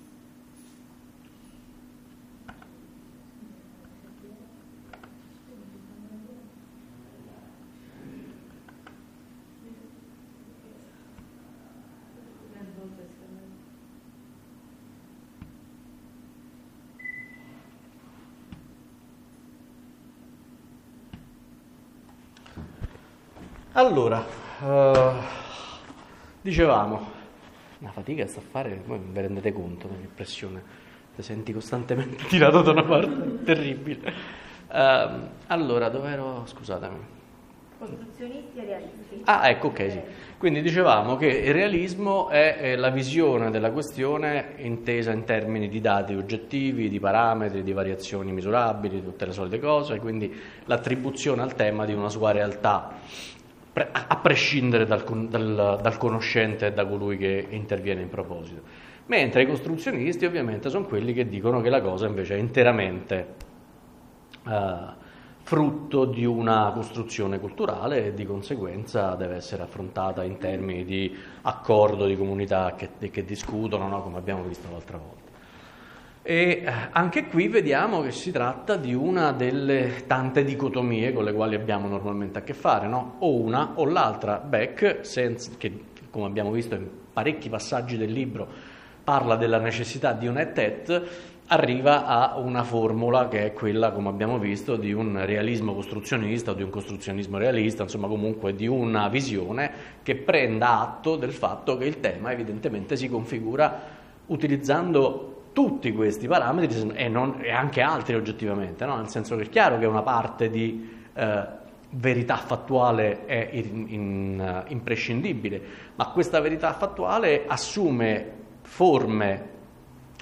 Allora, uh, dicevamo, una fatica sta a fare, voi vi rendete conto della pressione, ti senti costantemente tirato da una parte, terribile. Uh, allora, dov'ero? Scusatemi. Costruzionisti e realisti. Ah, ecco, ok, sì. Quindi dicevamo che il realismo è, è la visione della questione intesa in termini di dati oggettivi, di parametri, di variazioni misurabili, tutte le solite cose, quindi l'attribuzione al tema di una sua realtà, a prescindere dal, dal, dal conoscente e da colui che interviene in proposito. Mentre i costruzionisti ovviamente sono quelli che dicono che la cosa invece è interamente eh, frutto di una costruzione culturale e di conseguenza deve essere affrontata in termini di accordo di comunità che, che discutono, no? Come abbiamo visto l'altra volta. E anche qui vediamo che si tratta di una delle tante dicotomie con le quali abbiamo normalmente a che fare, no? O una o l'altra. Beck, senza, che come abbiamo visto in parecchi passaggi del libro parla della necessità di un et-et, arriva a una formula che è quella, come abbiamo visto, di un realismo costruzionista o di un costruzionismo realista, insomma comunque di una visione che prenda atto del fatto che il tema evidentemente si configura utilizzando tutti questi parametri e, non, e anche altri oggettivamente, no? Nel senso che è chiaro che una parte di eh, verità fattuale è in, in, uh, imprescindibile, ma questa verità fattuale assume forme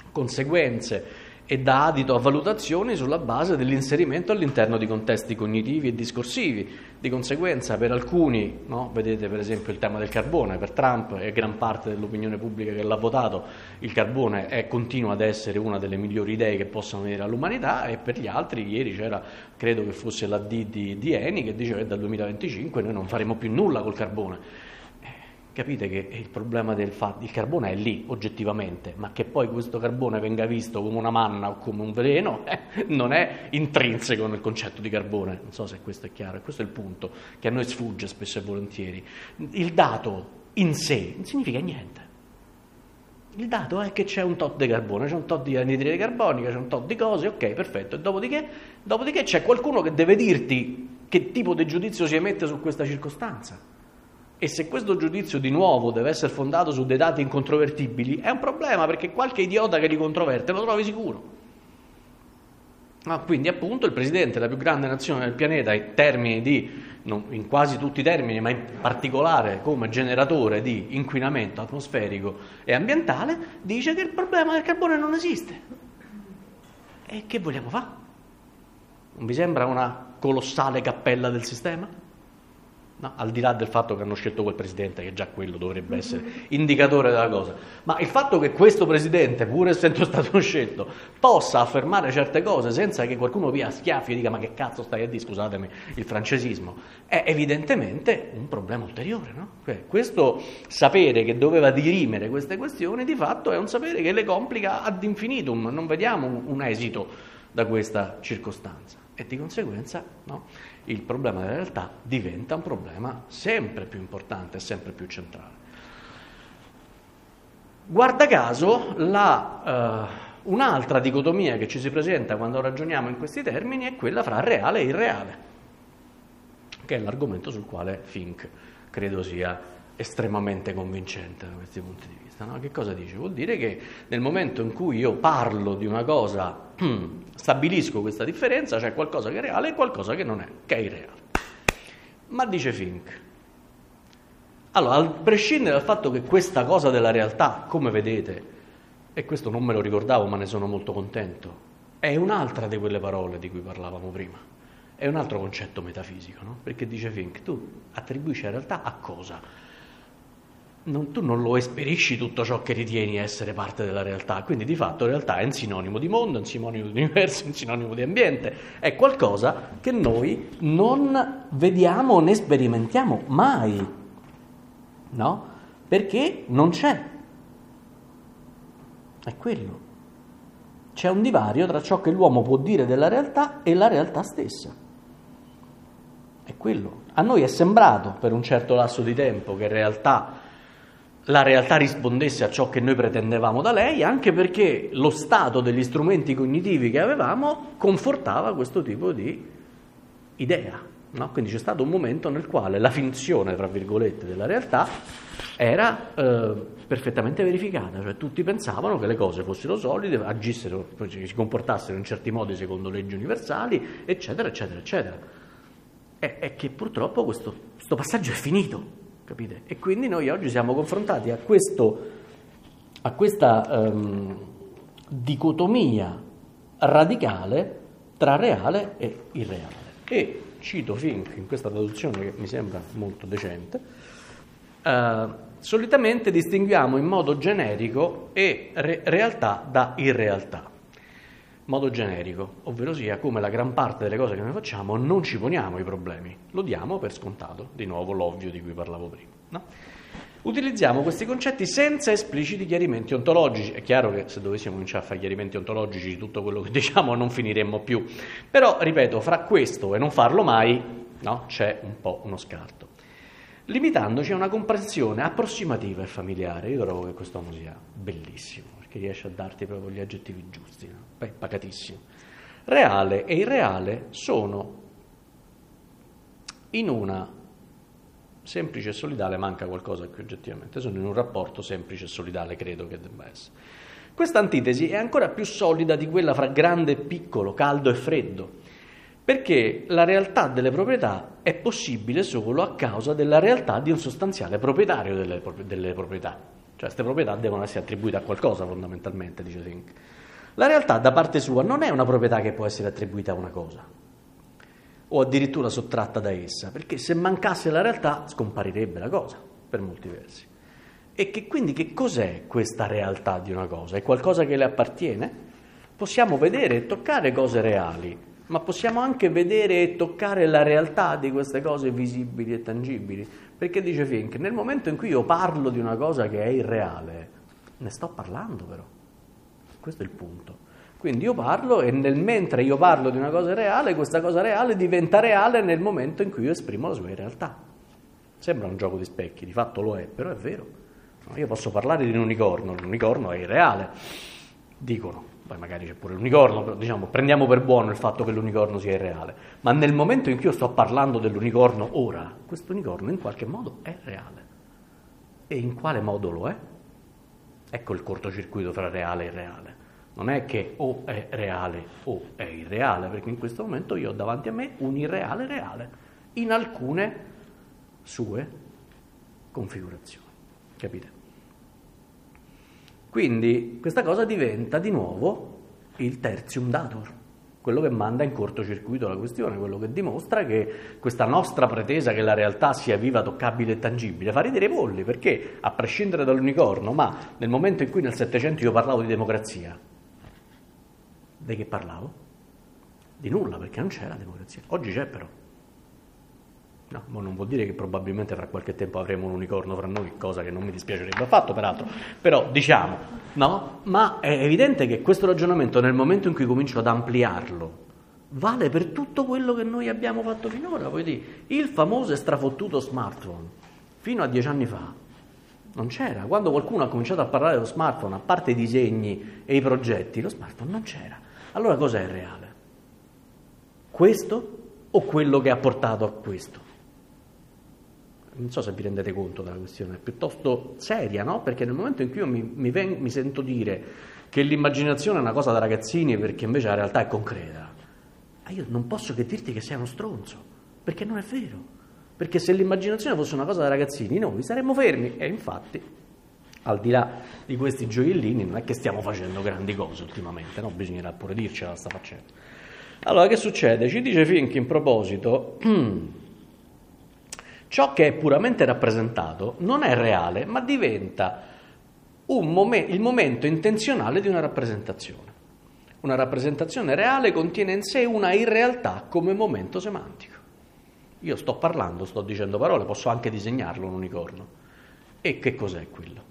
conseguenze e dà adito a valutazioni sulla base dell'inserimento all'interno di contesti cognitivi e discorsivi. Di conseguenza per alcuni, no? Vedete per esempio il tema del carbone, per Trump e gran parte dell'opinione pubblica che l'ha votato, il carbone è, continua ad essere una delle migliori idee che possano venire all'umanità, e per gli altri ieri c'era, credo che fosse la D di, di Eni, che diceva che dal duemilaventicinque noi non faremo più nulla col carbone. Capite che il problema del fatto, il carbone è lì oggettivamente, ma che poi questo carbone venga visto come una manna o come un veleno eh, non è intrinseco nel concetto di carbone. Non so se questo è chiaro, e questo è il punto che a noi sfugge spesso e volentieri. Il dato in sé non significa niente. Il dato è che c'è un tot di carbone, c'è un tot di anidride carbonica, c'è un tot di cose, ok, perfetto, e dopodiché, dopodiché c'è qualcuno che deve dirti che tipo di giudizio si emette su questa circostanza. E se questo giudizio di nuovo deve essere fondato su dei dati incontrovertibili, è un problema, perché qualche idiota che li controverte lo trovi sicuro. Ah, quindi appunto il presidente della più grande nazione del pianeta, in termini di, non, in quasi tutti i termini, ma in particolare come generatore di inquinamento atmosferico e ambientale, dice che il problema del carbone non esiste. E che vogliamo fare? Non vi sembra una colossale cappella del sistema? No, al di là del fatto che hanno scelto quel presidente, che già quello dovrebbe essere indicatore della cosa, ma il fatto che questo presidente, pur essendo stato scelto, possa affermare certe cose senza che qualcuno via schiaffi e dica ma che cazzo stai a dire, scusatemi il francesismo, è evidentemente un problema ulteriore, no? Cioè, questo sapere che doveva dirimere queste questioni di fatto è un sapere che le complica ad infinitum, non vediamo un, un esito da questa circostanza. E di conseguenza no, il problema della realtà diventa un problema sempre più importante e sempre più centrale. Guarda caso, la, uh, un'altra dicotomia che ci si presenta quando ragioniamo in questi termini è quella fra reale e irreale, che è l'argomento sul quale Fink credo sia estremamente convincente da questi punti di vista. No? Che cosa dice? Vuol dire che nel momento in cui io parlo di una cosa, stabilisco questa differenza, c'è qualcosa che è reale e qualcosa che non è, che è irreale. Ma dice Fink, allora, a prescindere dal fatto che questa cosa della realtà, come vedete, e questo non me lo ricordavo ma ne sono molto contento, è un'altra di quelle parole di cui parlavamo prima, è un altro concetto metafisico, no? Perché dice Fink, tu attribuisci la realtà a cosa? Non, tu non lo esperisci tutto ciò che ritieni essere parte della realtà, quindi di fatto la realtà è un sinonimo di mondo, un sinonimo di universo, un sinonimo di ambiente, è qualcosa che noi non vediamo né sperimentiamo mai, no? Perché non c'è, è quello, c'è un divario tra ciò che l'uomo può dire della realtà e la realtà stessa, è quello. A noi è sembrato per un certo lasso di tempo che in realtà la realtà rispondesse a ciò che noi pretendevamo da lei, anche perché lo stato degli strumenti cognitivi che avevamo confortava questo tipo di idea, no? Quindi c'è stato un momento nel quale la finzione, tra virgolette, della realtà era eh, perfettamente verificata, cioè tutti pensavano che le cose fossero solide, agissero, si comportassero in certi modi secondo leggi universali, eccetera, eccetera, eccetera. E, e che purtroppo questo, questo passaggio è finito. Capite? E quindi noi oggi siamo confrontati a, questo, a questa um, dicotomia radicale tra reale e irreale. E cito Fink in questa traduzione che mi sembra molto decente, uh, solitamente distinguiamo in modo generico e re- realtà da irrealtà. Modo generico, ovvero sia come la gran parte delle cose che noi facciamo non ci poniamo i problemi, lo diamo per scontato, di nuovo l'ovvio di cui parlavo prima. No? Utilizziamo questi concetti senza espliciti chiarimenti ontologici. È chiaro che se dovessimo cominciare a fare chiarimenti ontologici di tutto quello che diciamo non finiremmo più, però ripeto, fra questo e non farlo mai, no, c'è un po' uno scarto. Limitandoci a una comprensione approssimativa e familiare, io trovo che quest'uomo sia bellissimo, che riesce a darti proprio gli aggettivi giusti, no? Beh, pacatissimo. Reale e irreale sono in una semplice e solidale, manca qualcosa qui oggettivamente, sono in un rapporto semplice e solidale, credo che debba essere. Questa antitesi è ancora più solida di quella fra grande e piccolo, caldo e freddo, perché la realtà delle proprietà è possibile solo a causa della realtà di un sostanziale proprietario delle, delle proprietà. Cioè, queste proprietà devono essere attribuite a qualcosa fondamentalmente, dice Fink. La realtà da parte sua non è una proprietà che può essere attribuita a una cosa, o addirittura sottratta da essa, perché se mancasse la realtà scomparirebbe la cosa, per molti versi. E che quindi che cos'è questa realtà di una cosa? È qualcosa che le appartiene? Possiamo vedere e toccare cose reali, ma possiamo anche vedere e toccare la realtà di queste cose visibili e tangibili. Perché dice Fink, nel momento in cui io parlo di una cosa che è irreale, ne sto parlando però. Questo è il punto. Quindi io parlo e nel mentre io parlo di una cosa reale, questa cosa reale diventa reale nel momento in cui io esprimo la sua realtà. Sembra un gioco di specchi, di fatto lo è, però è vero. No, io posso parlare di un unicorno, l'unicorno è irreale, dicono. Poi magari c'è pure l'unicorno, però diciamo, prendiamo per buono il fatto che l'unicorno sia irreale. Ma nel momento in cui io sto parlando dell'unicorno ora, questo unicorno in qualche modo è reale. E in quale modo lo è? Ecco il cortocircuito fra reale e irreale. Non è che o è reale o è irreale, perché in questo momento io ho davanti a me un irreale reale, in alcune sue configurazioni. Capite? Quindi questa cosa diventa di nuovo il tertium datur, quello che manda in cortocircuito la questione, quello che dimostra che questa nostra pretesa che la realtà sia viva, toccabile e tangibile fa ridere i polli, perché a prescindere dall'unicorno, ma nel momento in cui nel Settecento io parlavo di democrazia, di che parlavo? Di nulla, perché non c'era democrazia. Oggi c'è però. No, ma non vuol dire che probabilmente fra qualche tempo avremo un unicorno fra noi, cosa che non mi dispiacerebbe affatto, peraltro. Però diciamo, no? Ma è evidente che questo ragionamento, nel momento in cui comincio ad ampliarlo, vale per tutto quello che noi abbiamo fatto finora. Vuoi dire, il famoso e strafottuto smartphone, fino a dieci anni fa, non c'era. Quando qualcuno ha cominciato a parlare dello smartphone, a parte i disegni e i progetti, lo smartphone non c'era. Allora cos'è reale? Questo o quello che ha portato a questo? Non so se vi rendete conto della questione, è piuttosto seria, no? Perché nel momento in cui io mi, mi, ven- mi sento dire che l'immaginazione è una cosa da ragazzini perché invece la realtà è concreta, io non posso che dirti che sei uno stronzo, perché non è vero. Perché se l'immaginazione fosse una cosa da ragazzini, noi saremmo fermi. E infatti, al di là di questi gioiellini, non è che stiamo facendo grandi cose ultimamente, no? Bisognerà pure dircela sta faccenda. Allora, che succede? Ci dice Fink in proposito, ciò che è puramente rappresentato non è reale, ma diventa un momen- il momento intenzionale di una rappresentazione. Una rappresentazione reale contiene in sé una irrealtà come momento semantico. Io sto parlando, sto dicendo parole, posso anche disegnarlo un unicorno. E che cos'è quello?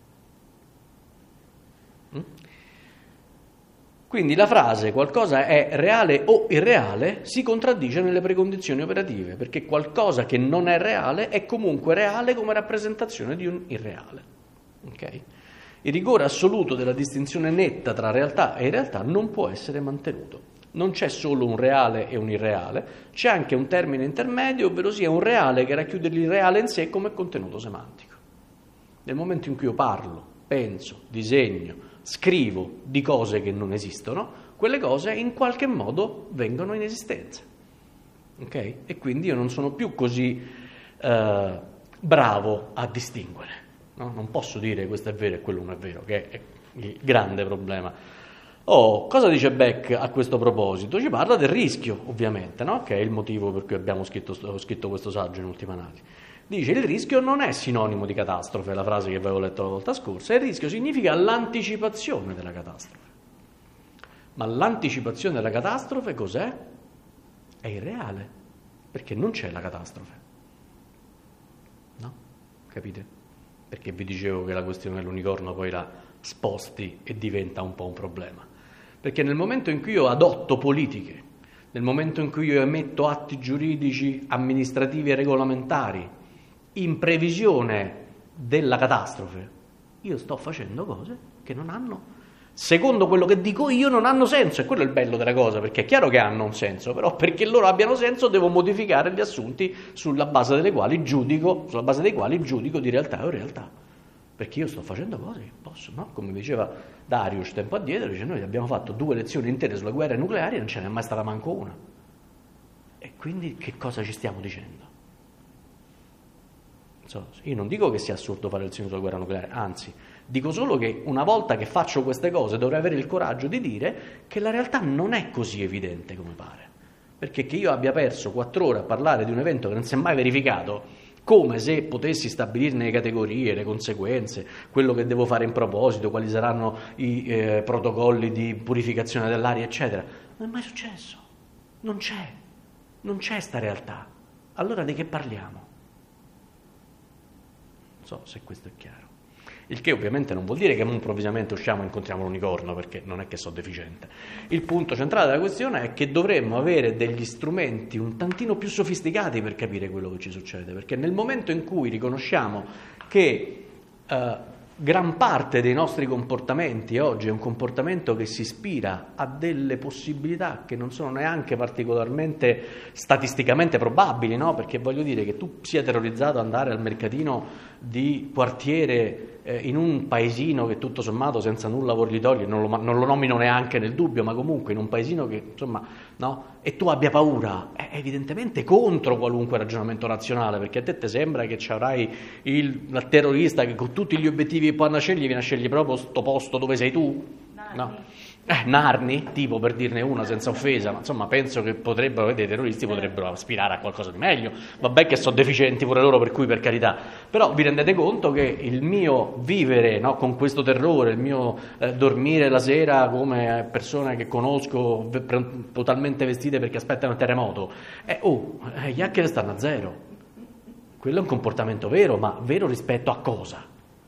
Mm? Quindi la frase qualcosa è reale o irreale si contraddice nelle precondizioni operative, perché qualcosa che non è reale è comunque reale come rappresentazione di un irreale. Okay? Il rigore assoluto della distinzione netta tra realtà e irrealtà non può essere mantenuto. Non c'è solo un reale e un irreale, c'è anche un termine intermedio, ovvero sia un reale che racchiude l'irreale in sé come contenuto semantico. Nel momento in cui io parlo, penso, disegno, scrivo di cose che non esistono, quelle cose in qualche modo vengono in esistenza. Ok? E quindi io non sono più così eh, bravo a distinguere. No? Non posso dire questo è vero e quello non è vero, che è il grande problema. Oh, cosa dice Beck a questo proposito? Ci parla del rischio, ovviamente, no? Che è il motivo per cui abbiamo scritto, scritto questo saggio in ultima analisi. Dice il rischio non è sinonimo di catastrofe, la frase che avevo letto la volta scorsa, il rischio significa l'anticipazione della catastrofe. Ma l'anticipazione della catastrofe cos'è? È irreale, perché non c'è la catastrofe. No? Capite? Perché vi dicevo che la questione dell'unicorno poi la sposti e diventa un po' un problema. Perché nel momento in cui io adotto politiche, nel momento in cui io emetto atti giuridici, amministrativi e regolamentari in previsione della catastrofe, io sto facendo cose che non hanno, secondo quello che dico io, non hanno senso. E quello è il bello della cosa, perché è chiaro che hanno un senso, però perché loro abbiano senso devo modificare gli assunti sulla base delle quali giudico, sulla base dei quali giudico di realtà o realtà. Perché io sto facendo cose che posso, no? Come diceva Darius tempo addietro, dice noi abbiamo fatto due lezioni intere sulle guerre nucleari e non ce n'è mai stata manco una. E quindi che cosa ci stiamo dicendo? Io non dico che sia assurdo fare lezioni sulla guerra nucleare, anzi, dico solo che una volta che faccio queste cose dovrei avere il coraggio di dire che la realtà non è così evidente come pare. Perché che io abbia perso quattro ore a parlare di un evento che non si è mai verificato, come se potessi stabilirne le categorie, le conseguenze, quello che devo fare in proposito, quali saranno i eh, protocolli di purificazione dell'aria, eccetera. Non è mai successo. Non c'è. Non c'è sta realtà. Allora di che parliamo? Non so se questo è chiaro. Il che ovviamente non vuol dire che improvvisamente usciamo e incontriamo l'unicorno, perché non è che sono deficiente. Il punto centrale della questione è che dovremmo avere degli strumenti un tantino più sofisticati per capire quello che ci succede, perché nel momento in cui riconosciamo che eh, gran parte dei nostri comportamenti oggi è un comportamento che si ispira a delle possibilità che non sono neanche particolarmente statisticamente probabili, no? Perché voglio dire che tu sia terrorizzato ad andare al mercatino di quartiere eh, in un paesino che tutto sommato senza nulla vuol togliere, non lo, non lo nomino neanche nel dubbio, ma comunque in un paesino che insomma, no? E tu abbia paura, è evidentemente contro qualunque ragionamento razionale, perché a te ti sembra che ci avrai il, il terrorista che con tutti gli obiettivi che può andare a scegliere viene a scegliere proprio sto posto dove sei tu? Narni. No. Eh, Narni, tipo, per dirne una senza offesa, ma insomma penso che potrebbero, dei terroristi potrebbero aspirare a qualcosa di meglio. Vabbè che sono deficienti pure loro, per cui per carità, però vi rendete conto che il mio vivere, no, con questo terrore, il mio eh, dormire la sera come persone che conosco v- totalmente vestite perché aspettano il terremoto, eh, oh, eh, gli hacker stanno a zero. Quello è un comportamento vero, ma vero rispetto a cosa?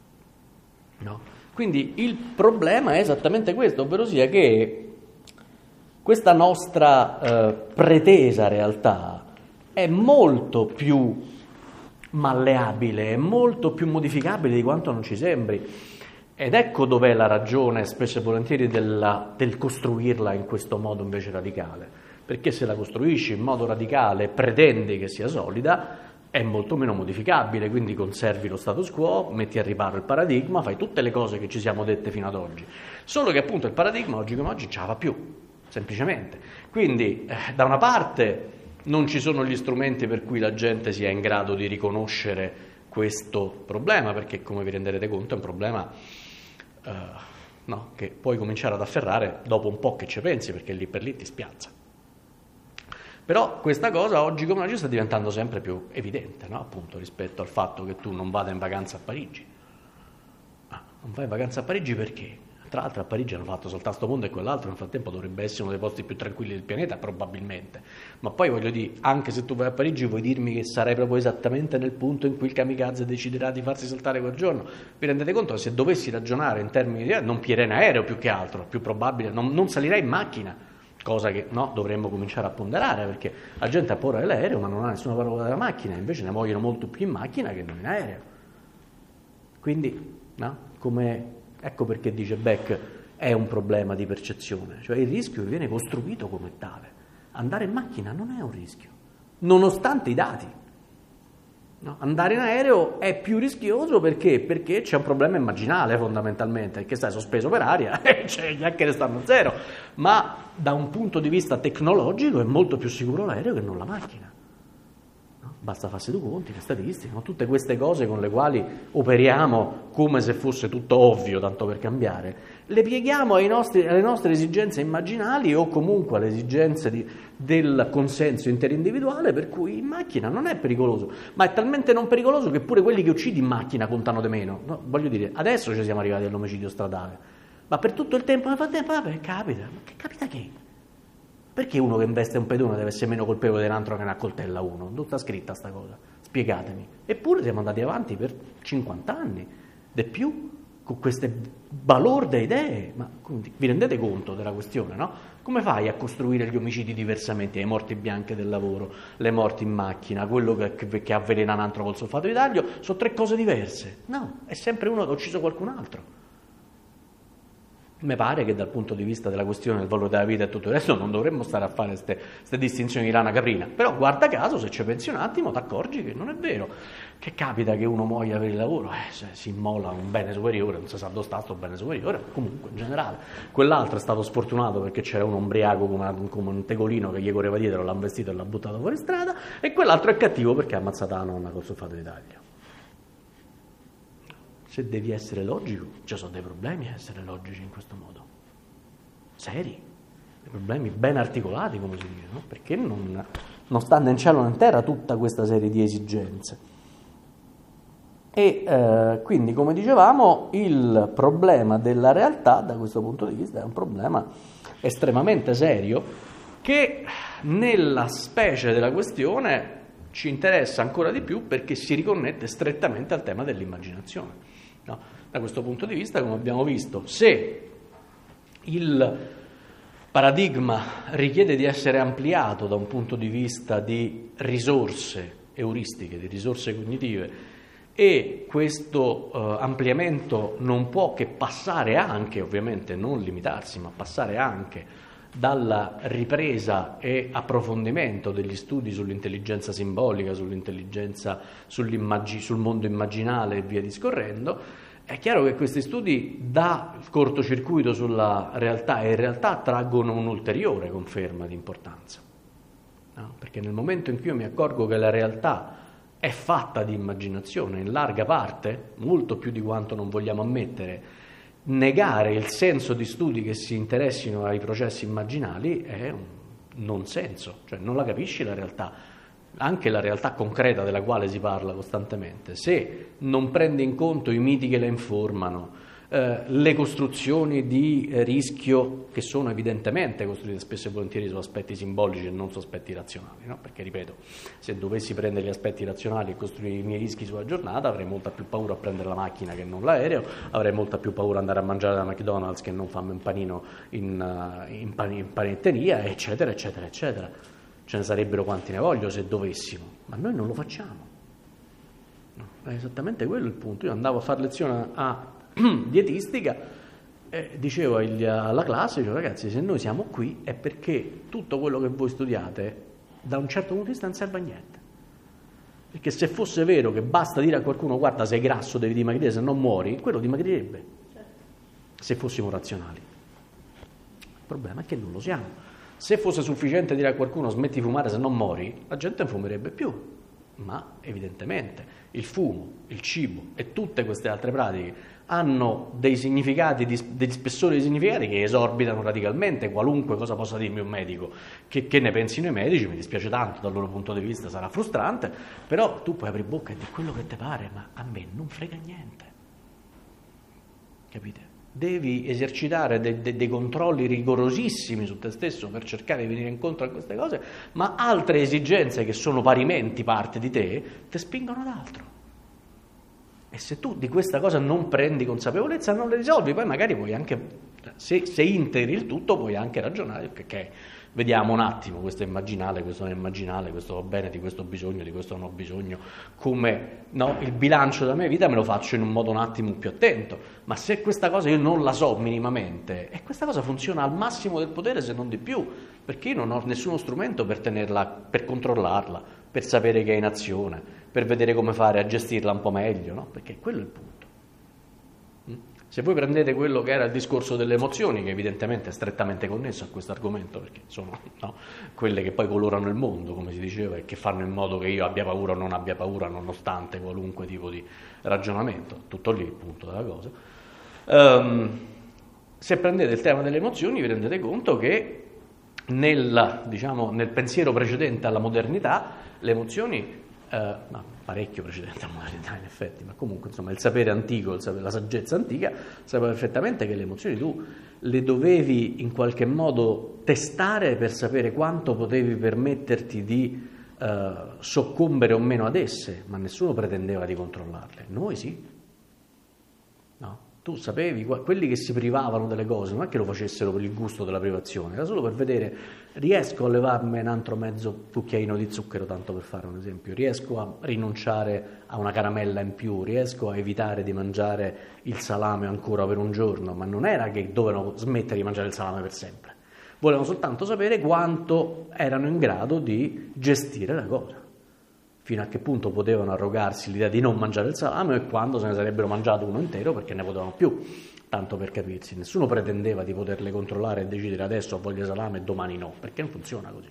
No? Quindi il problema è esattamente questo, ovvero sia che questa nostra eh, pretesa realtà è molto più malleabile, è molto più modificabile di quanto non ci sembri. Ed ecco dov'è la ragione, spesso e volentieri, della, del costruirla in questo modo invece radicale. Perché se la costruisci in modo radicale e pretendi che sia solida, è molto meno modificabile, quindi conservi lo status quo, metti a riparo il paradigma, fai tutte le cose che ci siamo dette fino ad oggi. Solo che appunto il paradigma oggi come oggi non ce la fa più, semplicemente. Quindi eh, da una parte non ci sono gli strumenti per cui la gente sia in grado di riconoscere questo problema, perché come vi renderete conto è un problema eh, no, che puoi cominciare ad afferrare dopo un po' che ci pensi, perché lì per lì ti spiazza. Però questa cosa oggi come oggi sta diventando sempre più evidente, no? Appunto rispetto al fatto che tu non vada in vacanza a Parigi. Ah, non vai in vacanza a Parigi perché? Tra l'altro a Parigi hanno fatto soltanto questo mondo e quell'altro, nel frattempo dovrebbe essere uno dei posti più tranquilli del pianeta, probabilmente. Ma poi voglio dire, anche se tu vai a Parigi vuoi dirmi che sarai proprio esattamente nel punto in cui il kamikaze deciderà di farsi saltare quel giorno? Vi rendete conto che se dovessi ragionare in termini di... non pierei in aereo più che altro, più probabile, non, non salirei in macchina. Cosa che no, dovremmo cominciare a ponderare, perché la gente ha paura dell'aereo ma non ha nessuna paura della macchina, invece ne vogliono molto più in macchina che non in aereo. Quindi, no, come, ecco perché dice Beck, è un problema di percezione, cioè il rischio viene costruito come tale. Andare in macchina non è un rischio, nonostante i dati. No? Andare in aereo è più rischioso perché? Perché c'è un problema immaginale fondamentalmente, che stai sospeso per aria e cioè, gli hacker stanno a zero, ma da un punto di vista tecnologico è molto più sicuro l'aereo che non la macchina. No? Basta farsi due conti, le statistiche, no? Tutte queste cose con le quali operiamo come se fosse tutto ovvio, tanto per cambiare, le pieghiamo ai nostri, alle nostre esigenze immaginali o comunque alle esigenze di, del consenso interindividuale, per cui in macchina non è pericoloso, ma è talmente non pericoloso che pure quelli che uccidi in macchina contano di meno. No? Voglio dire, adesso ci siamo arrivati all'omicidio stradale, ma per tutto il tempo nel frattempo, vabbè, capita, ma che capita che? Perché uno che investe un pedone deve essere meno colpevole di un altro che ne accoltella uno? Non sta scritta sta cosa, spiegatemi. Eppure siamo andati avanti per cinquanta anni, di più, con queste balorde idee, ma vi rendete conto della questione, no? Come fai a costruire gli omicidi diversamente, le morti bianche del lavoro, le morti in macchina, quello che, che, che avvelena un altro col sulfato di taglio, sono tre cose diverse. No, è sempre uno che ha ucciso qualcun altro. Mi pare che dal punto di vista della questione del valore della vita e tutto il resto non dovremmo stare a fare queste distinzioni di lana caprina, però guarda caso se ci pensi un attimo ti accorgi che non è vero, che capita che uno muoia per il lavoro, eh, se si immola un bene superiore, non si sa dove sta sto bene superiore, comunque in generale. Quell'altro è stato sfortunato perché c'era un ombriaco come, come un tegolino che gli correva dietro, l'ha vestito e l'ha buttato fuori strada, e quell'altro è cattivo perché ha ammazzato la nonna col sulfato di taglio. se devi essere logico, ci sono dei problemi a essere logici in questo modo, seri, dei problemi ben articolati, come si dice, no? Perché non, non sta né in cielo né in terra tutta questa serie di esigenze. E eh, quindi, come dicevamo, il problema della realtà, da questo punto di vista, è un problema estremamente serio che nella specie della questione ci interessa ancora di più perché si riconnette strettamente al tema dell'immaginazione. No? Da questo punto di vista, come abbiamo visto, se il paradigma richiede di essere ampliato da un punto di vista di risorse euristiche, di risorse cognitive, e questo eh, ampliamento non può che passare anche, ovviamente non limitarsi, ma passare anche dalla ripresa e approfondimento degli studi sull'intelligenza simbolica, sull'intelligenza, sull'immag- sul mondo immaginale e via discorrendo, è chiaro che questi studi da cortocircuito sulla realtà e in realtà traggono un'ulteriore conferma di importanza. No? Perché nel momento in cui io mi accorgo che la realtà è fatta di immaginazione, in larga parte, molto più di quanto non vogliamo ammettere, negare il senso di studi che si interessino ai processi immaginali è un non senso, cioè non la capisci la realtà, anche la realtà concreta della quale si parla costantemente, se non prendi in conto i miti che la informano, eh, le costruzioni di eh, rischio che sono evidentemente costruite spesso e volentieri su aspetti simbolici e non su aspetti razionali, no? Perché ripeto, se dovessi prendere gli aspetti razionali e costruire i miei rischi sulla giornata avrei molta più paura a prendere la macchina che non l'aereo, avrei molta più paura ad andare a mangiare da McDonald's che non farmi un panino in, uh, in, pan- in panetteria, eccetera eccetera eccetera. Ce ne sarebbero quanti ne voglio se dovessimo, ma noi non lo facciamo. No, è esattamente quello il punto. Io andavo a fare lezione a dietistica e dicevo agli, alla classe, dicevo, ragazzi, se noi siamo qui è perché tutto quello che voi studiate da un certo punto di vista non serve a niente. Perché se fosse vero che basta dire a qualcuno guarda sei grasso, devi dimagrire, se non muori, quello dimagrirebbe, certo, se fossimo razionali. Il problema è che non lo siamo. Se fosse sufficiente dire a qualcuno smetti di fumare se non muori, la gente non fumerebbe più. Ma evidentemente il fumo, il cibo e tutte queste altre pratiche hanno dei significati, degli spessori di significati che esorbitano radicalmente qualunque cosa possa dirmi un medico. Che, che ne pensino i medici, mi dispiace tanto, dal loro punto di vista sarà frustrante, però tu puoi aprire bocca e dire quello che ti pare, ma a me non frega niente. Capite? Devi esercitare de, de, dei controlli rigorosissimi su te stesso per cercare di venire incontro a queste cose, ma altre esigenze che sono parimenti parte di te ti spingono ad altro. E se tu di questa cosa non prendi consapevolezza, non le risolvi, poi magari puoi anche, se, se integri il tutto, puoi anche ragionare, perché vediamo un attimo, questo è immaginale, questo non è immaginale, questo va bene, di questo ho bisogno, di questo non ho bisogno, come no, il bilancio della mia vita me lo faccio in un modo un attimo più attento, ma se questa cosa io non la so minimamente, e questa cosa funziona al massimo del potere se non di più, perché io non ho nessuno strumento per tenerla, per controllarla, per sapere che è in azione, per vedere come fare a gestirla un po' meglio, no? Perché quello è il punto. Se voi prendete quello che era il discorso delle emozioni, che evidentemente è strettamente connesso a questo argomento, perché sono no, quelle che poi colorano il mondo, come si diceva, e che fanno in modo che io abbia paura o non abbia paura, nonostante qualunque tipo di ragionamento, tutto lì il punto della cosa. Um, se prendete il tema delle emozioni vi rendete conto che nel, diciamo, nel pensiero precedente alla modernità le emozioni, eh, no, parecchio precedente alla modernità in effetti, ma comunque insomma il sapere antico, il sapere, la saggezza antica sapeva perfettamente che le emozioni tu le dovevi in qualche modo testare per sapere quanto potevi permetterti di eh, soccombere o meno ad esse, ma nessuno pretendeva di controllarle. Noi sì. No? Tu sapevi, quelli che si privavano delle cose non è che lo facessero per il gusto della privazione, era solo per vedere, riesco a levarmi un altro mezzo cucchiaino di zucchero, tanto per fare un esempio, riesco a rinunciare a una caramella in più, riesco a evitare di mangiare il salame ancora per un giorno, ma non era che dovevano smettere di mangiare il salame per sempre, volevano soltanto sapere quanto erano in grado di gestire la cosa. Fino a che punto potevano arrogarsi l'idea di non mangiare il salame e quando se ne sarebbero mangiato uno intero perché ne potevano più, tanto per capirsi. Nessuno pretendeva di poterle controllare e decidere adesso ho voglia di salame e domani no, perché non funziona così,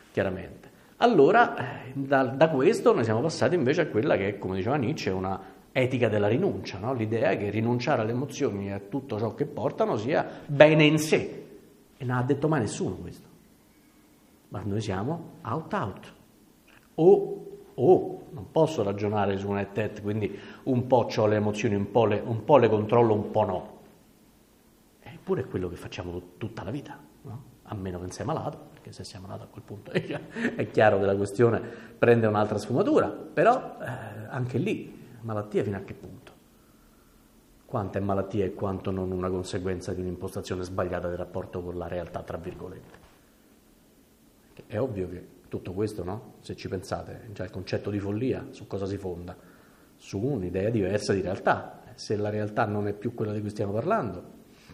chiaramente. Allora, da, da questo noi siamo passati invece a quella che, come diceva Nietzsche, è una etica della rinuncia, no? L'idea che rinunciare alle emozioni e a tutto ciò che portano sia bene in sé. E non ha detto mai nessuno questo. Ma noi siamo out-out. O, o, non posso ragionare su un et-et, quindi un po' ho le emozioni, un po' le, un po' le controllo, un po' no. Eppure è quello che facciamo tutta la vita, no? A meno che non sei malato, perché se sei malato a quel punto è chiaro che la questione prende un'altra sfumatura, però eh, anche lì, malattia fino a che punto? Quanto è malattia e quanto non una conseguenza di un'impostazione sbagliata del rapporto con la realtà, tra virgolette. È ovvio che tutto questo, no? Se ci pensate, già il concetto di follia su cosa si fonda? Su un'idea diversa di realtà. Se la realtà non è più quella di cui stiamo parlando,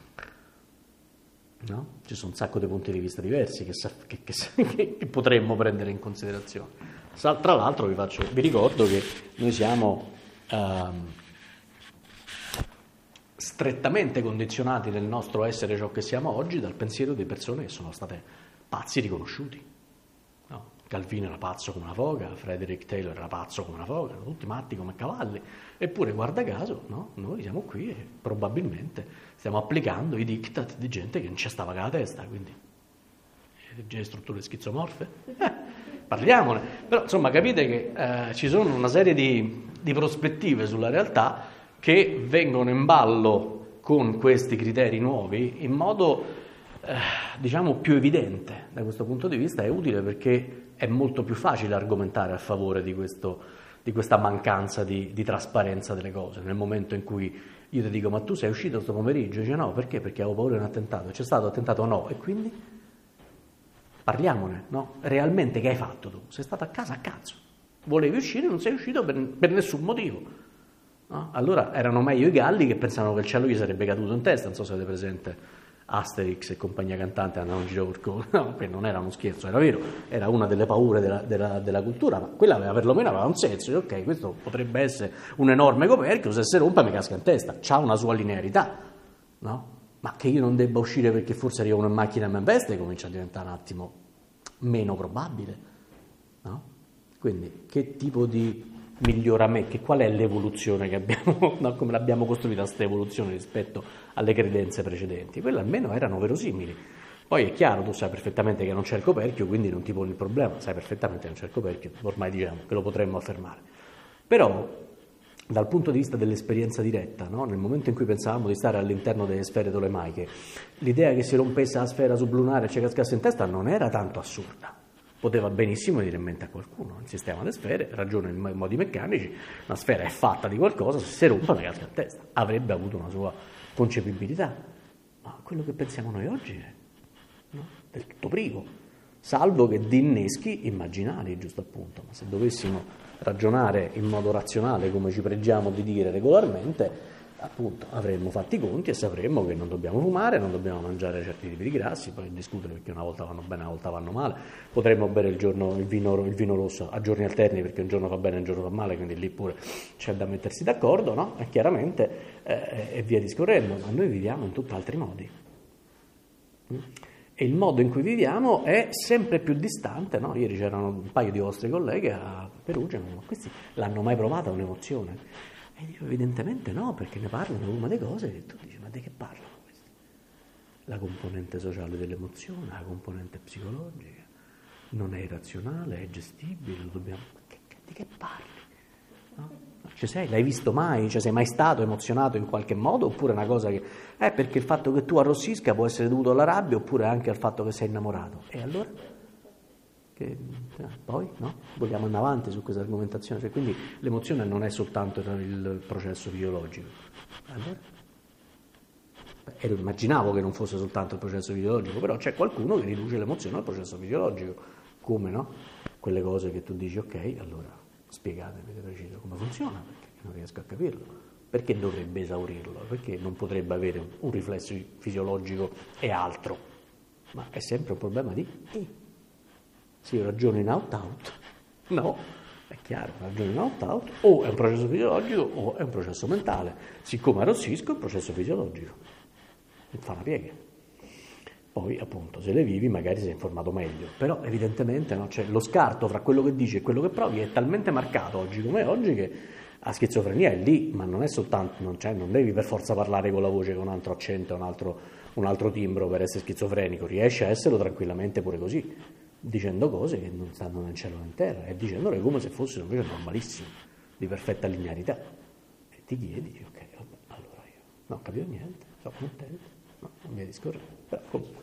no? Ci sono un sacco di punti di vista diversi che, che, che, che potremmo prendere in considerazione. Tra l'altro vi, faccio, vi ricordo che noi siamo um, strettamente condizionati nel nostro essere ciò che siamo oggi dal pensiero di persone che sono state pazzi riconosciuti. No? Calvino era pazzo come una foca, Frederick Taylor era pazzo come una foca, erano tutti matti come cavalli. Eppure, guarda caso, no? Noi siamo qui e probabilmente stiamo applicando i diktat di gente che non ci stava con la testa, quindi le strutture schizomorfe. Eh, parliamone. Però, insomma, capite che eh, ci sono una serie di, di prospettive sulla realtà che vengono in ballo con questi criteri nuovi in modo, eh, diciamo, più evidente. Da questo punto di vista è utile perché è molto più facile argomentare a favore di questo di questa mancanza di, di trasparenza delle cose. Nel momento in cui io ti dico ma tu sei uscito questo pomeriggio? Dice no, perché? Perché avevo paura di un attentato. C'è stato attentato o no? E quindi parliamone, no? Realmente che hai fatto tu? Sei stato a casa a cazzo. Volevi uscire, non sei uscito per, per nessun motivo. No? Allora erano meglio i galli che pensavano che il cielo gli sarebbe caduto in testa. Non so se avete presente Asterix e compagnia cantante andavano in giro per culo. No, non era uno scherzo, era vero, era una delle paure della, della, della cultura, ma quella aveva, perlomeno aveva un senso. Ok, questo potrebbe essere un enorme coperchio, se si rompe mi casca in testa, c'ha una sua linearità, no? Ma che io non debba uscire perché forse arriva una macchina e mi investe comincia a diventare un attimo meno probabile, no? Quindi che tipo di miglioramento, che qual è l'evoluzione che abbiamo, no? Come l'abbiamo costruita questa evoluzione rispetto alle credenze precedenti? Quelle almeno erano verosimili. Poi è chiaro, tu sai perfettamente che non c'è il coperchio, quindi non ti poni il problema, sai perfettamente che non c'è il coperchio, ormai diciamo che lo potremmo affermare. Però dal punto di vista dell'esperienza diretta, no? Nel momento in cui pensavamo di stare all'interno delle sfere tolemaiche, l'idea che si rompesse la sfera sublunare e ci cascasse in testa non era tanto assurda. Poteva benissimo venire in mente a qualcuno. Il sistema delle sfere ragiona in modi meccanici, una sfera è fatta di qualcosa, se si rompe mi casca in testa. Avrebbe avuto una sua concepibilità. Ma quello che pensiamo noi oggi è, no? Del tutto privo, salvo che di inneschi immaginari, giusto appunto. Ma se dovessimo ragionare in modo razionale, come ci pregiamo di dire regolarmente, appunto avremmo fatti i conti e sapremmo che non dobbiamo fumare, non dobbiamo mangiare certi tipi di grassi, poi discutere perché una volta vanno bene, una volta vanno male, potremmo bere il, giorno, il, vino, il vino rosso a giorni alterni perché un giorno va bene e un giorno va male, quindi lì pure c'è da mettersi d'accordo, no? E chiaramente eh, e via discorrendo, ma noi viviamo in tutt'altri modi. E il modo in cui viviamo è sempre più distante, no? Ieri c'erano un paio di vostri colleghi a Perugia, ma questi l'hanno mai provata un'emozione? E dico, evidentemente no, perché ne parlano come delle cose che tu dici, ma di che parlano questi? La componente sociale dell'emozione, la componente psicologica, non è irrazionale, è gestibile, lo dobbiamo... Che, che, di che parli? No? Ci sei? L'hai visto mai? Cioè, sei mai stato emozionato in qualche modo? Oppure è una cosa che... Eh, perché il fatto che tu arrossisca può essere dovuto alla rabbia oppure anche al fatto che sei innamorato. E allora? Che, eh, poi, no? Vogliamo andare avanti su questa argomentazione. Cioè, quindi l'emozione non è soltanto il processo fisiologico. Allora? E immaginavo che non fosse soltanto il processo fisiologico, però c'è qualcuno che riduce l'emozione al processo fisiologico. Come, no? Quelle cose che tu dici, ok, allora spiegatemi di preciso come funziona, perché non riesco a capirlo. Perché dovrebbe esaurirlo? Perché non potrebbe avere un riflesso fisiologico e altro? Ma è sempre un problema di I. Se io ragiono in out-out, no, è chiaro, ragiono in out-out, o è un processo fisiologico o è un processo mentale. Siccome arrossisco è un processo fisiologico. Fa una piega. Poi, appunto, se le vivi magari sei informato meglio. Però, evidentemente, no, cioè, lo scarto fra quello che dici e quello che provi è talmente marcato oggi come oggi che La schizofrenia è lì, ma non è soltanto, non, cioè, non devi per forza parlare con la voce con un altro accento, un altro, un altro timbro per essere schizofrenico, riesci a esserlo tranquillamente pure così, dicendo cose che non stanno né in cielo né in terra e dicendole come se fossero invece normalissime, di perfetta linearità. E ti chiedi, ok, vabbè, allora io non ho capito niente, sono contento, no, non mi discorrere, però comunque.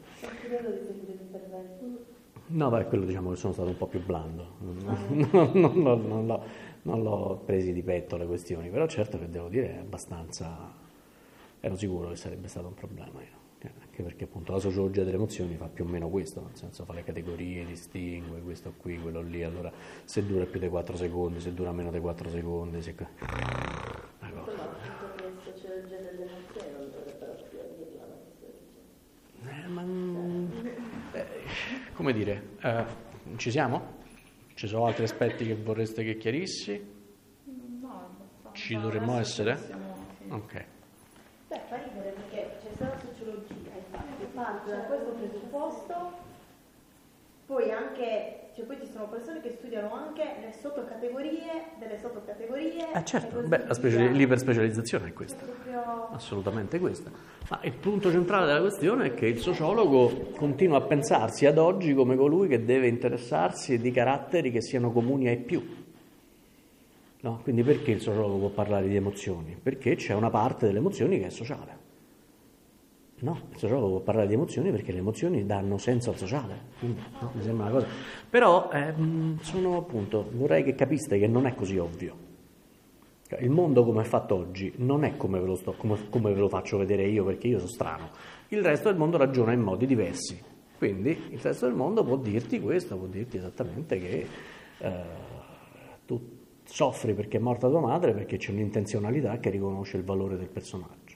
No, beh, quello diciamo che sono stato un po' più blando, non, non, non, non, non l'ho... non l'ho presi di petto le questioni, però certo che devo dire è abbastanza, ero sicuro che sarebbe stato un problema io, anche perché appunto la sociologia delle emozioni fa più o meno questo, nel senso fa le categorie, distingue questo qui, quello lì, allora se dura più di quattro secondi, se dura meno di quattro secondi, se... Ma appunto che sociologia delle emozioni non dovrebbero più dirla la sociologia. Eh, ma... eh, come dire, eh, ci siamo? Ci sono altri aspetti che vorreste che chiarissi? No, ci dovremmo essere? Siamo, sì. Ok. Beh, fa ridere perché c'è stata la sociologia, infatti, parte da questo presupposto, poi anche, cioè poi ci sono persone che studiano anche le sottocategorie delle sottocategorie. Eh certo, beh, la speciali- l'iperspecializzazione è questa, è proprio... assolutamente questa. Ma il punto centrale della questione è che il sociologo continua a pensarsi ad oggi come colui che deve interessarsi di caratteri che siano comuni ai più. No? Quindi perché il sociologo può parlare di emozioni? Perché c'è una parte delle emozioni che è sociale. No, il sociologo può parlare di emozioni perché le emozioni danno senso al sociale. Quindi, no, mi sembra una cosa. Però ehm, sono appunto, vorrei che capiste che non è così ovvio. Il mondo come è fatto oggi non è come ve lo, sto, come, come ve lo faccio vedere io perché io sono strano. Il resto del mondo ragiona in modi diversi. Quindi il resto del mondo può dirti questo, può dirti esattamente che eh, tu soffri perché è morta tua madre perché c'è un'intenzionalità che riconosce il valore del personaggio.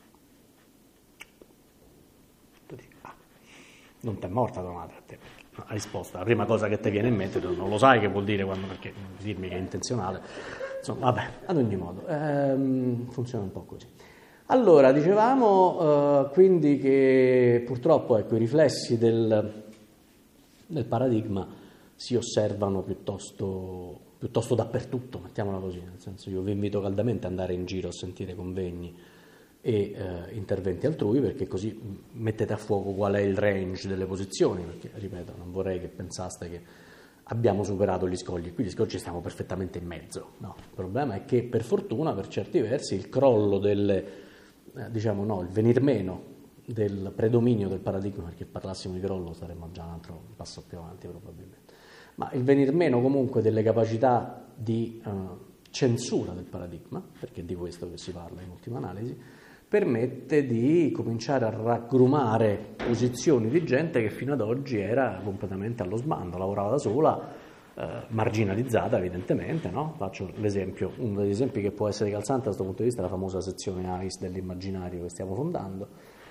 Tu dici, ah, non ti è morta tua madre a te. No, la risposta, la prima cosa che ti viene in mente, tu non lo sai che vuol dire quando, perché dirmi che è intenzionale. Insomma, vabbè, ad ogni modo, ehm, funziona un po' così. Allora, dicevamo eh, quindi che purtroppo ecco, i riflessi del, del paradigma si osservano piuttosto, piuttosto dappertutto, mettiamola così, nel senso io vi invito caldamente ad andare in giro a sentire convegni e eh, interventi altrui, perché così mettete a fuoco qual è il range delle posizioni, perché, ripeto, non vorrei che pensaste che abbiamo superato gli scogli, qui gli scogli stiamo perfettamente in mezzo, no, il problema è che per fortuna, per certi versi, il crollo del, eh, diciamo no, il venir meno del predominio del paradigma, perché parlassimo di crollo saremmo già un altro passo più avanti probabilmente, ma il venir meno comunque delle capacità di eh, censura del paradigma, perché è di questo che si parla in ultima analisi, permette di cominciare a raggrumare posizioni di gente che fino ad oggi era completamente allo sbando, lavorava da sola, eh, marginalizzata evidentemente, no? Faccio l'esempio, uno degli esempi che può essere calzante da questo punto di vista è la famosa sezione A I S dell'immaginario che stiamo fondando,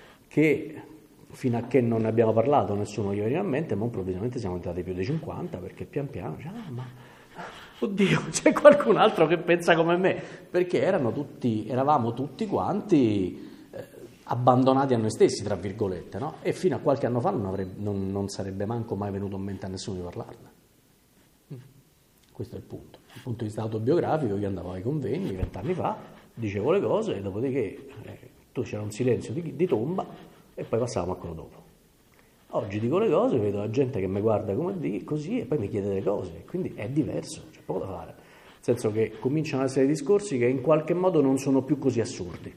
che fino a che non ne abbiamo parlato nessuno gli veniva a mente, ma improvvisamente siamo entrati più di cinquanta, perché pian piano diciamo, ah, ma oddio, c'è qualcun altro che pensa come me, perché erano tutti, eravamo tutti quanti eh, abbandonati a noi stessi, tra virgolette, no? E fino a qualche anno fa non, avrebbe, non, non sarebbe manco mai venuto in mente a nessuno di parlarne. Questo è il punto. Dal punto di vista autobiografico, io andavo ai convegni vent'anni fa, dicevo le cose, e dopodiché eh, tu c'era un silenzio di, di tomba e poi passavamo a quello dopo. Oggi dico le cose, vedo la gente che mi guarda come di, così e poi mi chiede delle cose, quindi è diverso, c'è poco da fare. Nel senso che cominciano ad essere discorsi che in qualche modo non sono più così assurdi.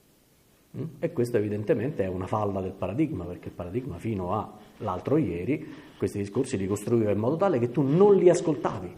Mm? E questo evidentemente è una falla del paradigma, perché il paradigma fino all'altro ieri questi discorsi li costruiva in modo tale che tu non li ascoltavi,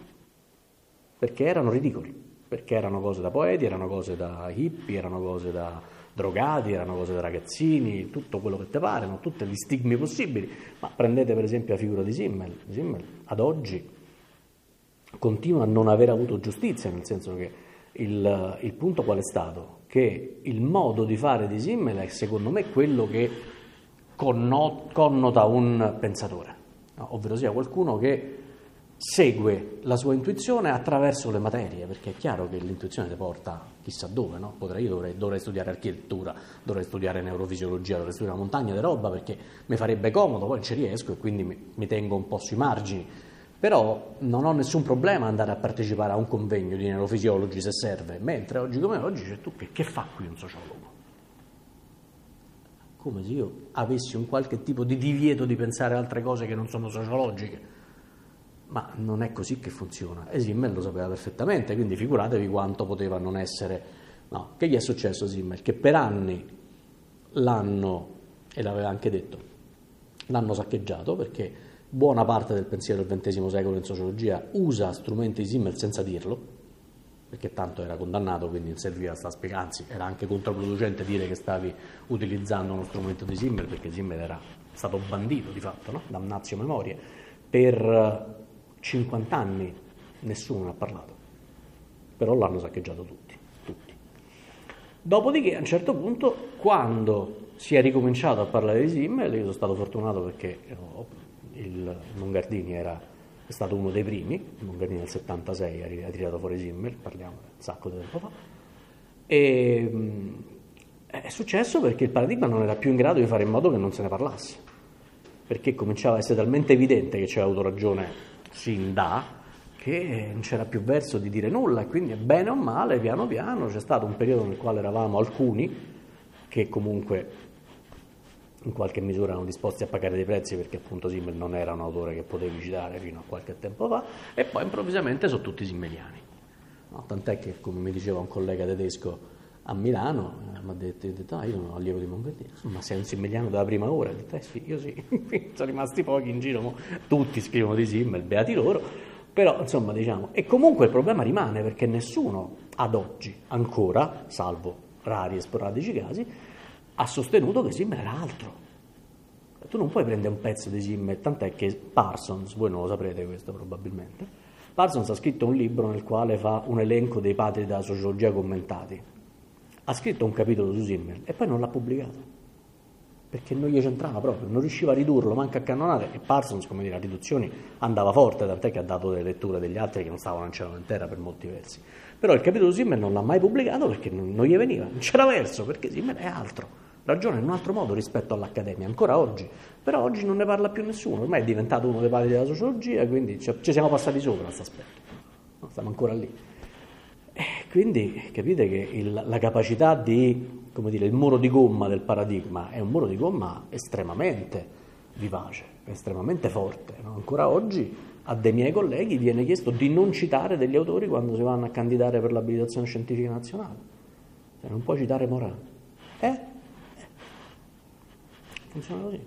perché erano ridicoli, perché erano cose da poeti, erano cose da hippie, erano cose da drogati, erano cose da ragazzini, tutto quello che te pare, no? Tutti gli stigmi possibili. Ma prendete per esempio la figura di Simmel. Simmel ad oggi continua a non aver avuto giustizia, nel senso che il, il punto qual è stato? Che il modo di fare di Simmel è secondo me quello che connota, connota un pensatore, no? Ovvero sia qualcuno che segue la sua intuizione attraverso le materie, perché è chiaro che l'intuizione ti porta chissà dove, no? Potrei, io dovrei, dovrei studiare architettura, dovrei studiare neurofisiologia, dovrei studiare una montagna di roba perché mi farebbe comodo, poi non ci riesco e quindi mi, mi tengo un po' sui margini, Però non ho nessun problema ad andare a partecipare a un convegno di neurofisiologi se serve, mentre oggi come oggi c'è tu che, che fa qui un sociologo? Come se io avessi un qualche tipo di divieto di pensare a altre cose che non sono sociologiche. Ma non è così che funziona. E Simmel lo sapeva perfettamente, quindi figuratevi quanto poteva non essere... No, che gli è successo a Simmel? Che per anni l'hanno, e l'aveva anche detto, l'hanno saccheggiato perché... Buona parte del pensiero del ventesimo secolo in sociologia usa strumenti di Simmel senza dirlo, perché tanto era condannato, quindi non serviva a sta spiegare, anzi era anche controproducente dire che stavi utilizzando uno strumento di Simmel, perché Simmel era stato bandito di fatto, no? Damnatio memoria. Per cinquanta anni nessuno ne ha parlato, però l'hanno saccheggiato tutti, tutti. Dopodiché a un certo punto, quando si è ricominciato a parlare di Simmel, io sono stato fortunato perché ho il Mongardini era, è stato uno dei primi, il Mongardini nel settantasei ha tirato fuori Simmel, parliamo un sacco di tempo fa, e è successo perché il paradigma non era più in grado di fare in modo che non se ne parlasse, perché cominciava a essere talmente evidente che c'era avuto ragione sin da, che non c'era più verso di dire nulla, e quindi bene o male, piano piano, c'è stato un periodo nel quale eravamo alcuni che comunque in qualche misura erano disposti a pagare dei prezzi perché appunto Simmel non era un autore che potevi citare fino a qualche tempo fa, e poi improvvisamente sono tutti simmeliani, no? Tant'è che, come mi diceva un collega tedesco a Milano, eh, mi ha detto, detto ah, io sono allievo di Mongardini. Ma sei un simmeliano dalla prima ora? Ho detto eh sì, io sì. Sono rimasti pochi in giro, mo tutti scrivono di Simmel, beati loro, però insomma diciamo, e comunque il problema rimane perché nessuno ad oggi ancora, salvo rari e sporadici casi, ha sostenuto che Simmel era altro. Tu non puoi prendere un pezzo di Simmel, tant'è che Parsons, voi non lo saprete questo probabilmente, Parsons ha scritto un libro nel quale fa un elenco dei padri della sociologia commentati. Ha scritto un capitolo su Simmel e poi non l'ha pubblicato, perché non gli c'entrava proprio, non riusciva a ridurlo, manca a cannonate, e Parsons, come dire, a riduzioni andava forte, tant'è che ha dato delle letture degli altri che non stavano in cielo in terra per molti versi. Però il capitolo su Simmel non l'ha mai pubblicato perché non, non gli veniva, non c'era verso, perché Simmel è altro. Ragiona in un altro modo rispetto all'Accademia, ancora oggi, però oggi non ne parla più nessuno, ormai è diventato uno dei padri della sociologia, quindi ci, ci siamo passati sopra a questo aspetto, no, stiamo ancora lì. E quindi capite che il, la capacità di, come dire, il muro di gomma del paradigma è un muro di gomma estremamente vivace, estremamente forte, no? Ancora oggi a dei miei colleghi viene chiesto di non citare degli autori quando si vanno a candidare per l'abilitazione scientifica nazionale, cioè, non puoi citare Morano, eh? Funziona così.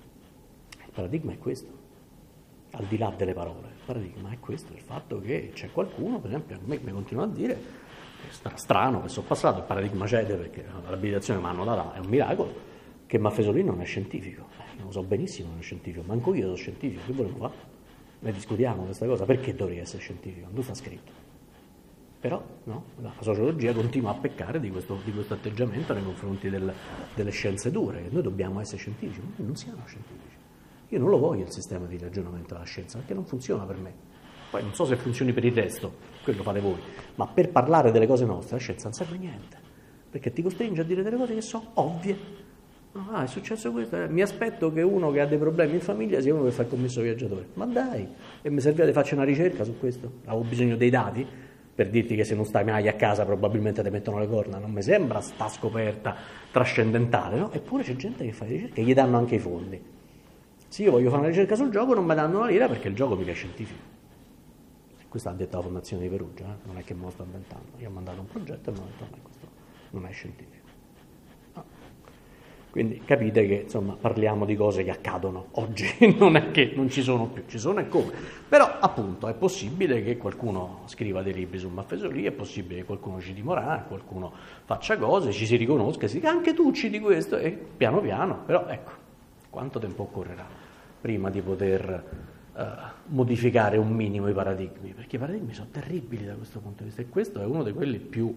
Il paradigma è questo, al di là delle parole. Il paradigma è questo, il fatto che c'è qualcuno, per esempio, a me mi continua a dire, è strano che sono passato, il paradigma cede perché l'abilitazione mi hanno data, è un miracolo, che Maffesoli non è scientifico. Eh, lo so benissimo, non è scientifico, manco io sono scientifico, che volevo fare? Ne discutiamo questa cosa, perché dovrei essere scientifico? Non sta scritto. Però no, la sociologia continua a peccare di questo, di questo atteggiamento nei confronti del, delle scienze dure, che noi dobbiamo essere scientifici, ma noi non siamo scientifici. Io non lo voglio il sistema di ragionamento della scienza, perché non funziona per me. Poi non so se funzioni per il resto, quello fate voi, ma per parlare delle cose nostre la scienza non serve a niente, perché ti costringe a dire delle cose che sono ovvie. Ah, è successo questo, eh. Mi aspetto che uno che ha dei problemi in famiglia sia uno che fa il commesso viaggiatore. Ma dai, e mi serviva di fare una ricerca su questo? Avevo bisogno dei dati per dirti che se non stai mai a casa probabilmente ti mettono le corna, non mi sembra sta scoperta trascendentale, no? Eppure c'è gente che fa le ricerche e gli danno anche i fondi. Se io voglio fare una ricerca sul gioco non mi danno una lira perché il gioco mica è scientifico. Questo ha detto la Fondazione di Perugia, eh? Non è che me lo sto inventando. Io ho mandato un progetto e mi hanno detto no, questo non è scientifico. No. Quindi capite che insomma parliamo di cose che accadono oggi, non è che non ci sono più, ci sono e come. Però appunto è possibile che qualcuno scriva dei libri su Maffesoli, è possibile che qualcuno citi Morano, qualcuno faccia cose, ci si riconosca, si dica anche tu citi questo e piano piano, però ecco, quanto tempo occorrerà prima di poter uh, modificare un minimo i paradigmi? Perché i paradigmi sono terribili da questo punto di vista e questo è uno di quelli più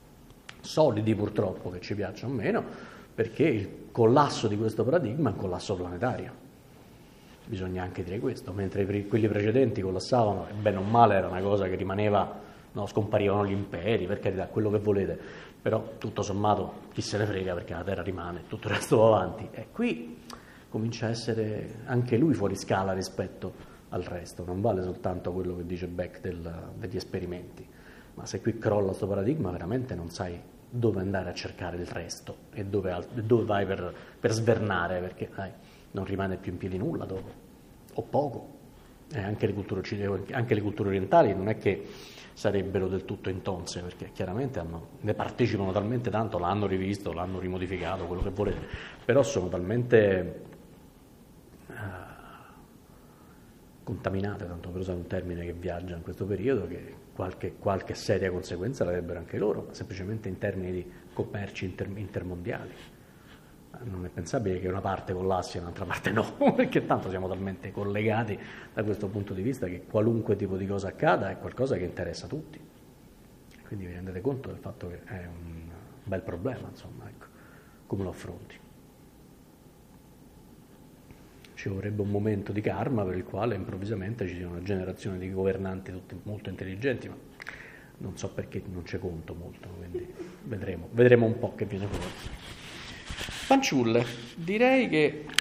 solidi purtroppo, che ci piacciono meno, perché il collasso di questo paradigma è un collasso planetario. Bisogna anche dire questo, mentre quelli precedenti collassavano, e bene o male era una cosa che rimaneva, no, scomparivano gli imperi, per carità, quello che volete, però tutto sommato chi se ne frega perché la Terra rimane, tutto il resto va avanti. E qui comincia a essere anche lui fuori scala rispetto al resto, non vale soltanto quello che dice Beck del, degli esperimenti, ma se qui crolla questo paradigma veramente non sai dove andare a cercare il resto e dove, dove vai per, per svernare, perché dai, non rimane più in piedi nulla dopo, o poco. E anche le culture occidentali, anche le culture orientali non è che sarebbero del tutto intonse, perché chiaramente hanno, ne partecipano talmente tanto, l'hanno rivisto, l'hanno rimodificato, quello che volete, però sono talmente uh, contaminate, tanto per usare un termine che viaggia in questo periodo, che qualche, qualche seria conseguenza l'avrebbero anche loro, ma semplicemente in termini di commerci inter, intermondiali. Non è pensabile che una parte collassi e un'altra parte no, perché tanto siamo talmente collegati da questo punto di vista che qualunque tipo di cosa accada è qualcosa che interessa a tutti. Quindi vi rendete conto del fatto che è un bel problema, insomma, ecco, come lo affronti. Ci vorrebbe un momento di karma per il quale improvvisamente ci sia una generazione di governanti tutti molto intelligenti, ma non so perché non c'è conto molto, quindi vedremo, vedremo un po' che viene fuori. Fanciulle, direi che